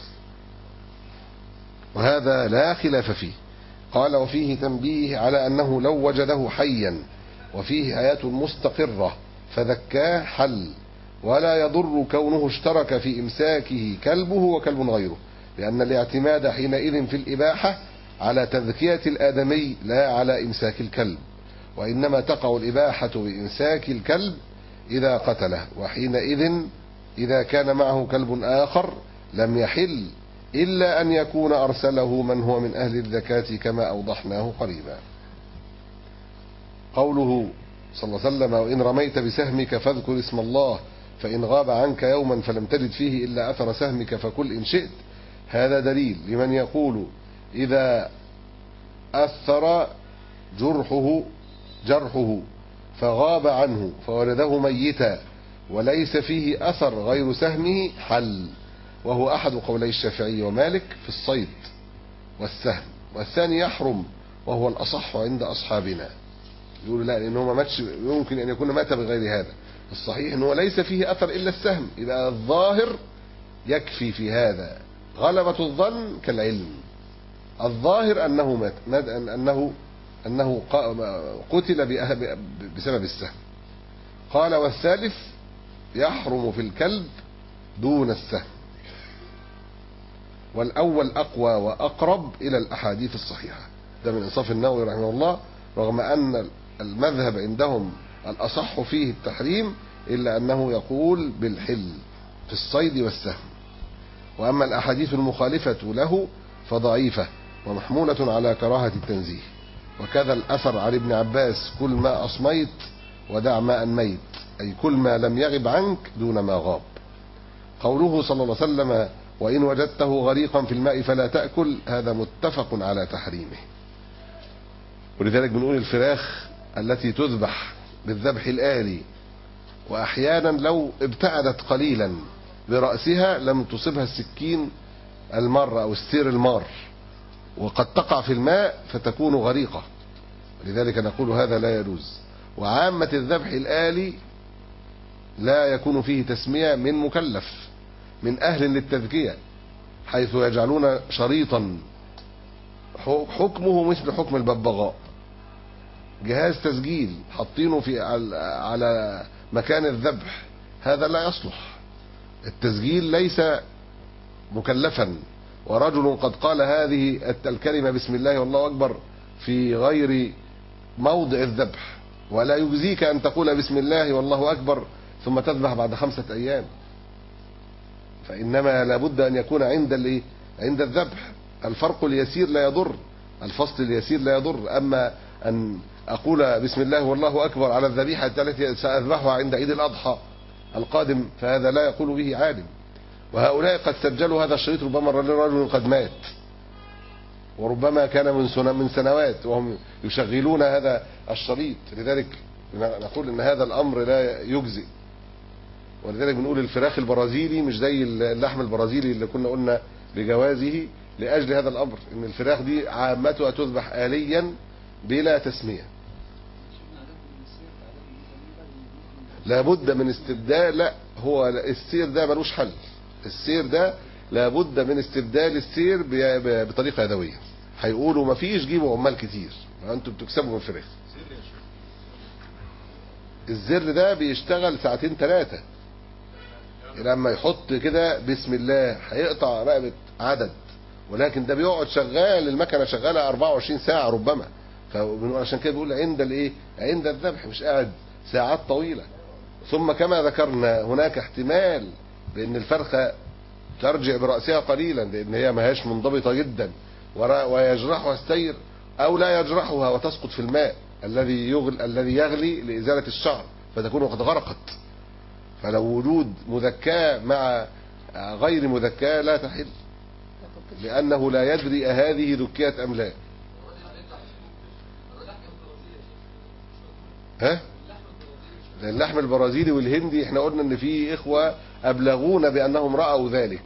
وهذا لا خلاف فيه. قال: وفيه تنبيه على أنه لو وجده حيا وفيه حياة مستقرة فذكاه حل، ولا يضر كونه اشترك في إمساكه كلبه وكلب غيره، لأن الاعتماد حينئذ في الإباحة على تذكية الآدمي لا على إمساك الكلب، وإنما تقع الإباحة بإمساك الكلب إذا قتله، وحينئذ إذا كان معه كلب آخر لم يحل إلا أن يكون أرسله من هو من أهل الذكاة كما أوضحناه قريبا. قوله صلى الله عليه وسلم: وإن رميت بسهمك فاذكر اسم الله، فإن غاب عنك يوما فلم تجد فيه إلا أثر سهمك فكل إن شئت، هذا دليل لمن يقول إذا أثر جرحه فغاب عنه فولده ميتا وليس فيه أثر غير سهمه حل، وهو أحد قولي الشافعي ومالك في الصيد والسهم، والثاني يحرم وهو الأصح عند أصحابنا. يقولوا لا، لأنه ما ماتش، يمكن أن يكون مات بغير هذا. الصحيح أنه ليس فيه أثر إلا السهم، يبقى الظاهر يكفي في هذا، غلبة الظن كالعلم. الظاهر أنه مات، أنه قتل بسبب السهم. قال: والثالث يحرم في الكلب دون السهم، والأول أقوى وأقرب إلى الأحاديث الصحيحة. ده من إنصاف النووي رحمه الله، رغم أن المذهب عندهم الأصح فيه التحريم، إلا أنه يقول بالحل في الصيد والسهم. وأما الأحاديث المخالفة له فضعيفة ومحمولة على كراهة التنزيه، وكذا الأثر عن ابن عباس: كل ما أصميت ودع ماء ميت، أي كل ما لم يغب عنك دون ما غاب. قوله صلى الله عليه وسلم: وإن وجدته غريقا في الماء فلا تأكل، هذا متفق على تحريمه. ولذلك بنقول الفراخ التي تذبح بالذبح الآلي، وأحيانا لو ابتعدت قليلا برأسها لم تصبها السكين المر أو السير المار، وقد تقع في الماء فتكون غريقة، لذلك نقول هذا لا يجوز. وعامة الذبح الآلي لا يكون فيه تسمية من مكلف من أهل للتذكية، حيث يجعلون شريطا حكمه مثل حكم الببغاء، جهاز تسجيل حاطينه في على مكان الذبح، هذا لا يصلح. التسجيل ليس مكلفا، ورجل قد قال هذه الكلمة بسم الله والله أكبر في غير موضع الذبح، ولا يجزيك أن تقول بسم الله والله أكبر ثم تذبح بعد 5 أيام، فإنما لابد أن يكون عند الذبح. الفرق اليسير لا يضر، الفصل اليسير لا يضر. أما أن أقول بسم الله والله أكبر على الذبيحة التي سأذبحها عند عيد الأضحى القادم، فهذا لا يقول به عالم. وهؤلاء قد سجلوا هذا الشريط، ربما رجل قد مات، وربما كان من سنوات وهم يشغلون هذا الشريط. لذلك نقول ان هذا الامر لا يجزئ. ولذلك بنقول الفراخ البرازيلي مش زي اللحم البرازيلي اللي كنا قلنا بجوازه، لاجل هذا الامر ان الفراخ دي عامتها تذبح آليا بلا تسمية. لابد من استبدال، لا هو السير ده ملوش حل، السير ده لابد من استبدال السير بطريقة يدوية. هيقولوا ما فيش، جيبوا عمال كتير، انتوا بتكسبوا من الفراخ. الزر ده بيشتغل ساعتين 3، لما يحط كده بسم الله هيقطع رقبة عدد، ولكن ده بيقعد شغال، المكنة شغالة 24 ساعة ربما. عشان كده بيقول عند الايه، عند الذبح، مش قاعد ساعات طويلة. ثم كما ذكرنا هناك احتمال بان الفرخة ترجع برأسها قليلا لان هي ما هيش منضبطة جدا، ويجرحها السير او لا يجرحها وتسقط في الماء الذي يغلي لإزالة الشعر فتكون قد غرقت. فلو وجود مذكاة مع غير مذكاة لا تحل، لأنه لا يدري هذه ذكيت أم لا. ها؟ اللحم البرازيلي والهندي احنا قلنا ان في اخوة ابلغونا بانهم رأوا ذلك،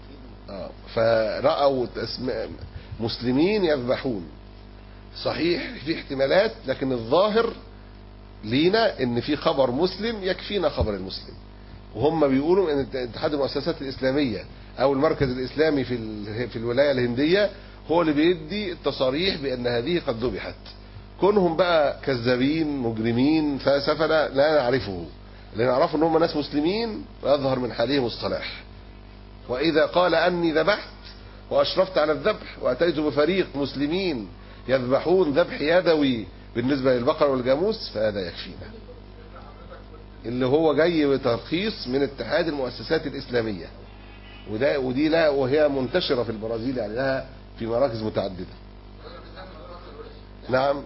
فرأوا مسلمين يذبحون. صحيح في احتمالات، لكن الظاهر لينا ان في خبر مسلم يكفينا خبر المسلم. وهم بيقولوا ان اتحاد المؤسسات الاسلامية او المركز الاسلامي في الولاية الهندية هو اللي بيدي التصاريح بان هذه قد ذبحت. كونهم بقى كذابين مجرمين فسفلة لا نعرفه، اللي نعرفه ان هم ناس مسلمين ويظهر من حالهم الصلاح. واذا قال اني ذبحت واشرفت على الذبح واتيت بفريق مسلمين يذبحون ذبح يدوي بالنسبة للبقر والجاموس فهذا يكفينا، اللي هو جاي بترخيص من اتحاد المؤسسات الإسلامية. ودي لا، وهي منتشرة في البرازيل، يعني لها في مراكز متعددة. نعم،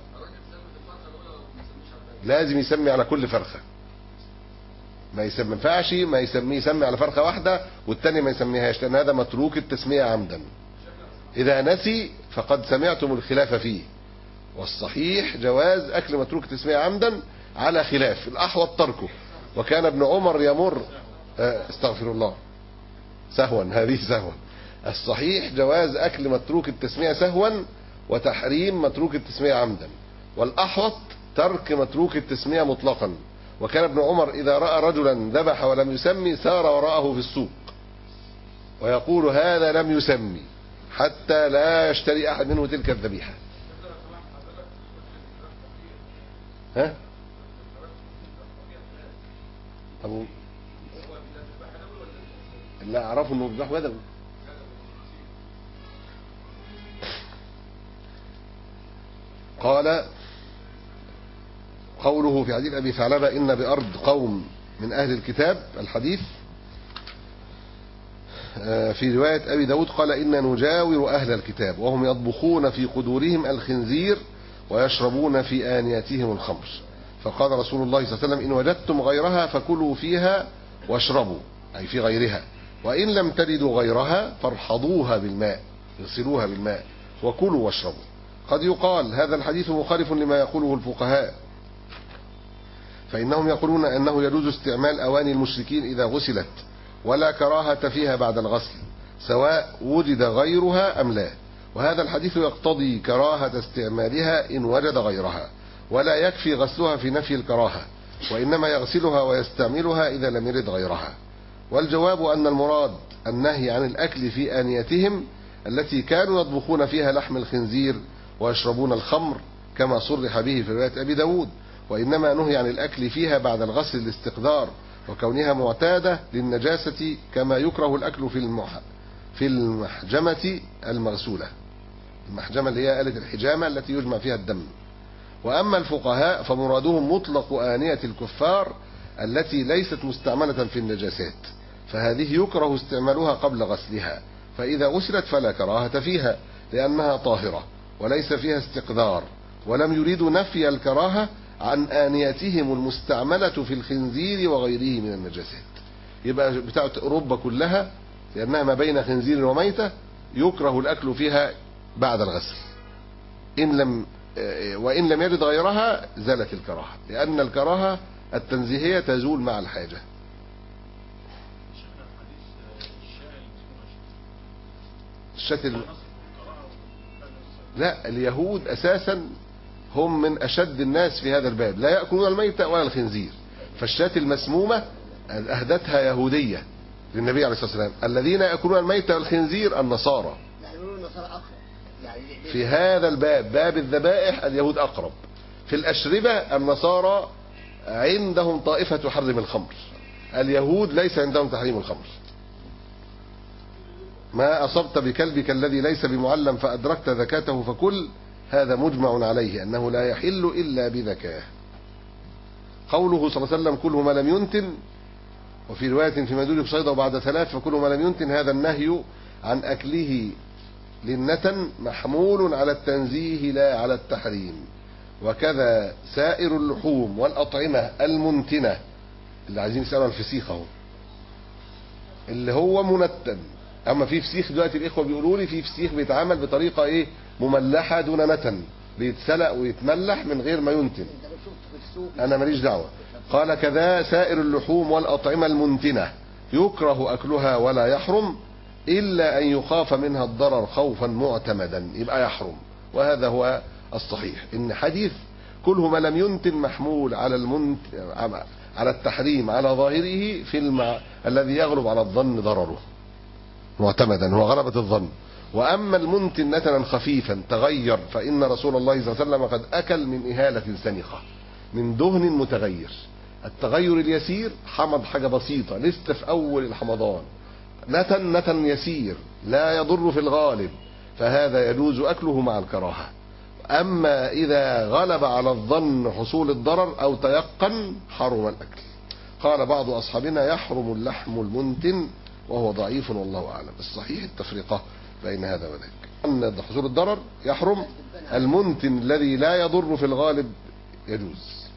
لازم يسمي على كل فرخة، ما ينفعش ما يسمي على فرخة واحدة والتاني ما يسميهاش، لأن هذا متروك التسمية عمدا. إذا نسي فقد سمعتم الخلاف فيه، والصحيح جواز أكل متروك التسمية عمدا على خلاف، الأحوط تركه. وكان ابن عمر يمر استغفر الله سهوا، هذه سهوا. الصحيح جواز أكل متروك التسمية سهوا وتحريم متروك التسمية عمدا، والأحوط ترك متروك التسمية مطلقا. وكان ابن عمر إذا رأى رجلا ذبح ولم يسمي سار وراءه في السوق ويقول هذا لم يسمي حتى لا يشتري أحد منه تلك الذبيحة. ها؟ طب لا أعرفه أنه بذبح بدوي. قال قوله في حديث أبي ثعلبة إن بأرض قوم من أهل الكتاب، الحديث في رواية أبي داود قال إن نجاور أهل الكتاب وهم يطبخون في قدورهم الخنزير ويشربون في آنياتهم الخمر. فقال رسول الله صلى الله عليه وسلم إن وجدتم غيرها فكلوا فيها واشربوا، أي في غيرها، وإن لم تجدوا غيرها فارحضوها بالماء، اغسلوها بالماء وكلوا واشربوا. قد يقال هذا الحديث مخالف لما يقوله الفقهاء، فإنهم يقولون أنه يجوز استعمال أواني المشركين إذا غسلت ولا كراهة فيها بعد الغسل سواء وجد غيرها أم لا، وهذا الحديث يقتضي كراهة استعمالها إن وجد غيرها، ولا يكفي غسلها في نفي الكراهة، وإنما يغسلها ويستعملها إذا لم يرد غيرها. والجواب أن المراد النهي عن الأكل في آنيتهم التي كانوا يطبخون فيها لحم الخنزير ويشربون الخمر كما صرح به في رواية أبي داود، وإنما نهي عن الأكل فيها بعد الغسل الاستقدار وكونها معتادة للنجاسة، كما يكره الأكل في المحجمة المغسولة، المحجمة اللي هي آلة الحجامة التي يجمع فيها الدم. وأما الفقهاء فمرادهم مطلق آنية الكفار التي ليست مستعملة في النجاسات، فهذه يكره استعمالها قبل غسلها، فإذا غسلت فلا كراهة فيها لأنها طاهرة وليس فيها استقدار ولم يريدوا نفي الكراهة عن آنيتهم المستعملة في الخنزير وغيره من النجاسات. يبقى بتاعت أوروبا كلها لأنها ما بين خنزير وميتة يكره الأكل فيها بعد الغسل، وإن لم يجد غيرها زالت الكراهة، لأن الكراهة التنزيهية تزول مع الحاجة. لا، اليهود أساسا هم من أشد الناس في هذا الباب، لا يأكلون الميتة ولا الخنزير. فالشاة المسمومة أهدتها يهودية للنبي عليه الصلاة والسلام. الذين يأكلون الميتة والخنزير النصارى. في هذا الباب، باب الذبائح، اليهود أقرب. في الأشربة النصارى عندهم طائفة تحرم الخمر، اليهود ليس عندهم تحريم الخمر. ما أصبت بكلبك الذي ليس بمعلم فأدركت ذكاته فكل، هذا مجمع عليه أنه لا يحل إلا بذكاه. قوله صلى الله عليه وسلم كله ما لم ينتن، وفي رواية في مدول بصيدة وبعد 3 فكله ما لم ينتن، هذا النهي عن أكله للنتن محمول على التنزيه لا على التحريم. وكذا سائر اللحوم والأطعمة المنتنة، اللي عايزين يسألوا عن الفسيخ اهو، اللي هو منتن. اما في فسيخ دلوقتي الاخوه بيقولوا لي في فسيخ بيتعمل بطريقه ايه، مملحه دون نتن، بيتسلق ويتملح من غير ما ينتن. انا ماليش دعوه. قال كذا سائر اللحوم والأطعمة المنتنة يكره أكلها ولا يحرم إلا أن يخاف منها الضرر خوفا معتمدا، يبقى يحرم. وهذا هو الصحيح، إن حديث كله ما لم ينتن محمول على التحريم على ظاهره في الذي يغلب على الظن ضرره معتمدا، هو غلبة الظن. وأما المنتن نتنا خفيفا تغير فإن رسول الله صلى الله عليه وسلم قد أكل من إهالة سنخة، من دهن متغير. التغير اليسير حمض حاجة بسيطة لسه في أول الحمضان، نتن يسير لا يضر في الغالب، فهذا يجوز أكله مع الكراهة. أما إذا غلب على الظن حصول الضرر أو تيقن حرم الأكل. قال بعض أصحابنا يحرم اللحم المنتن وهو ضعيف والله أعلم. الصحيح التفرقة بين هذا وذاك، أن حصول الضرر يحرم، المنتن الذي لا يضر في الغالب يجوز.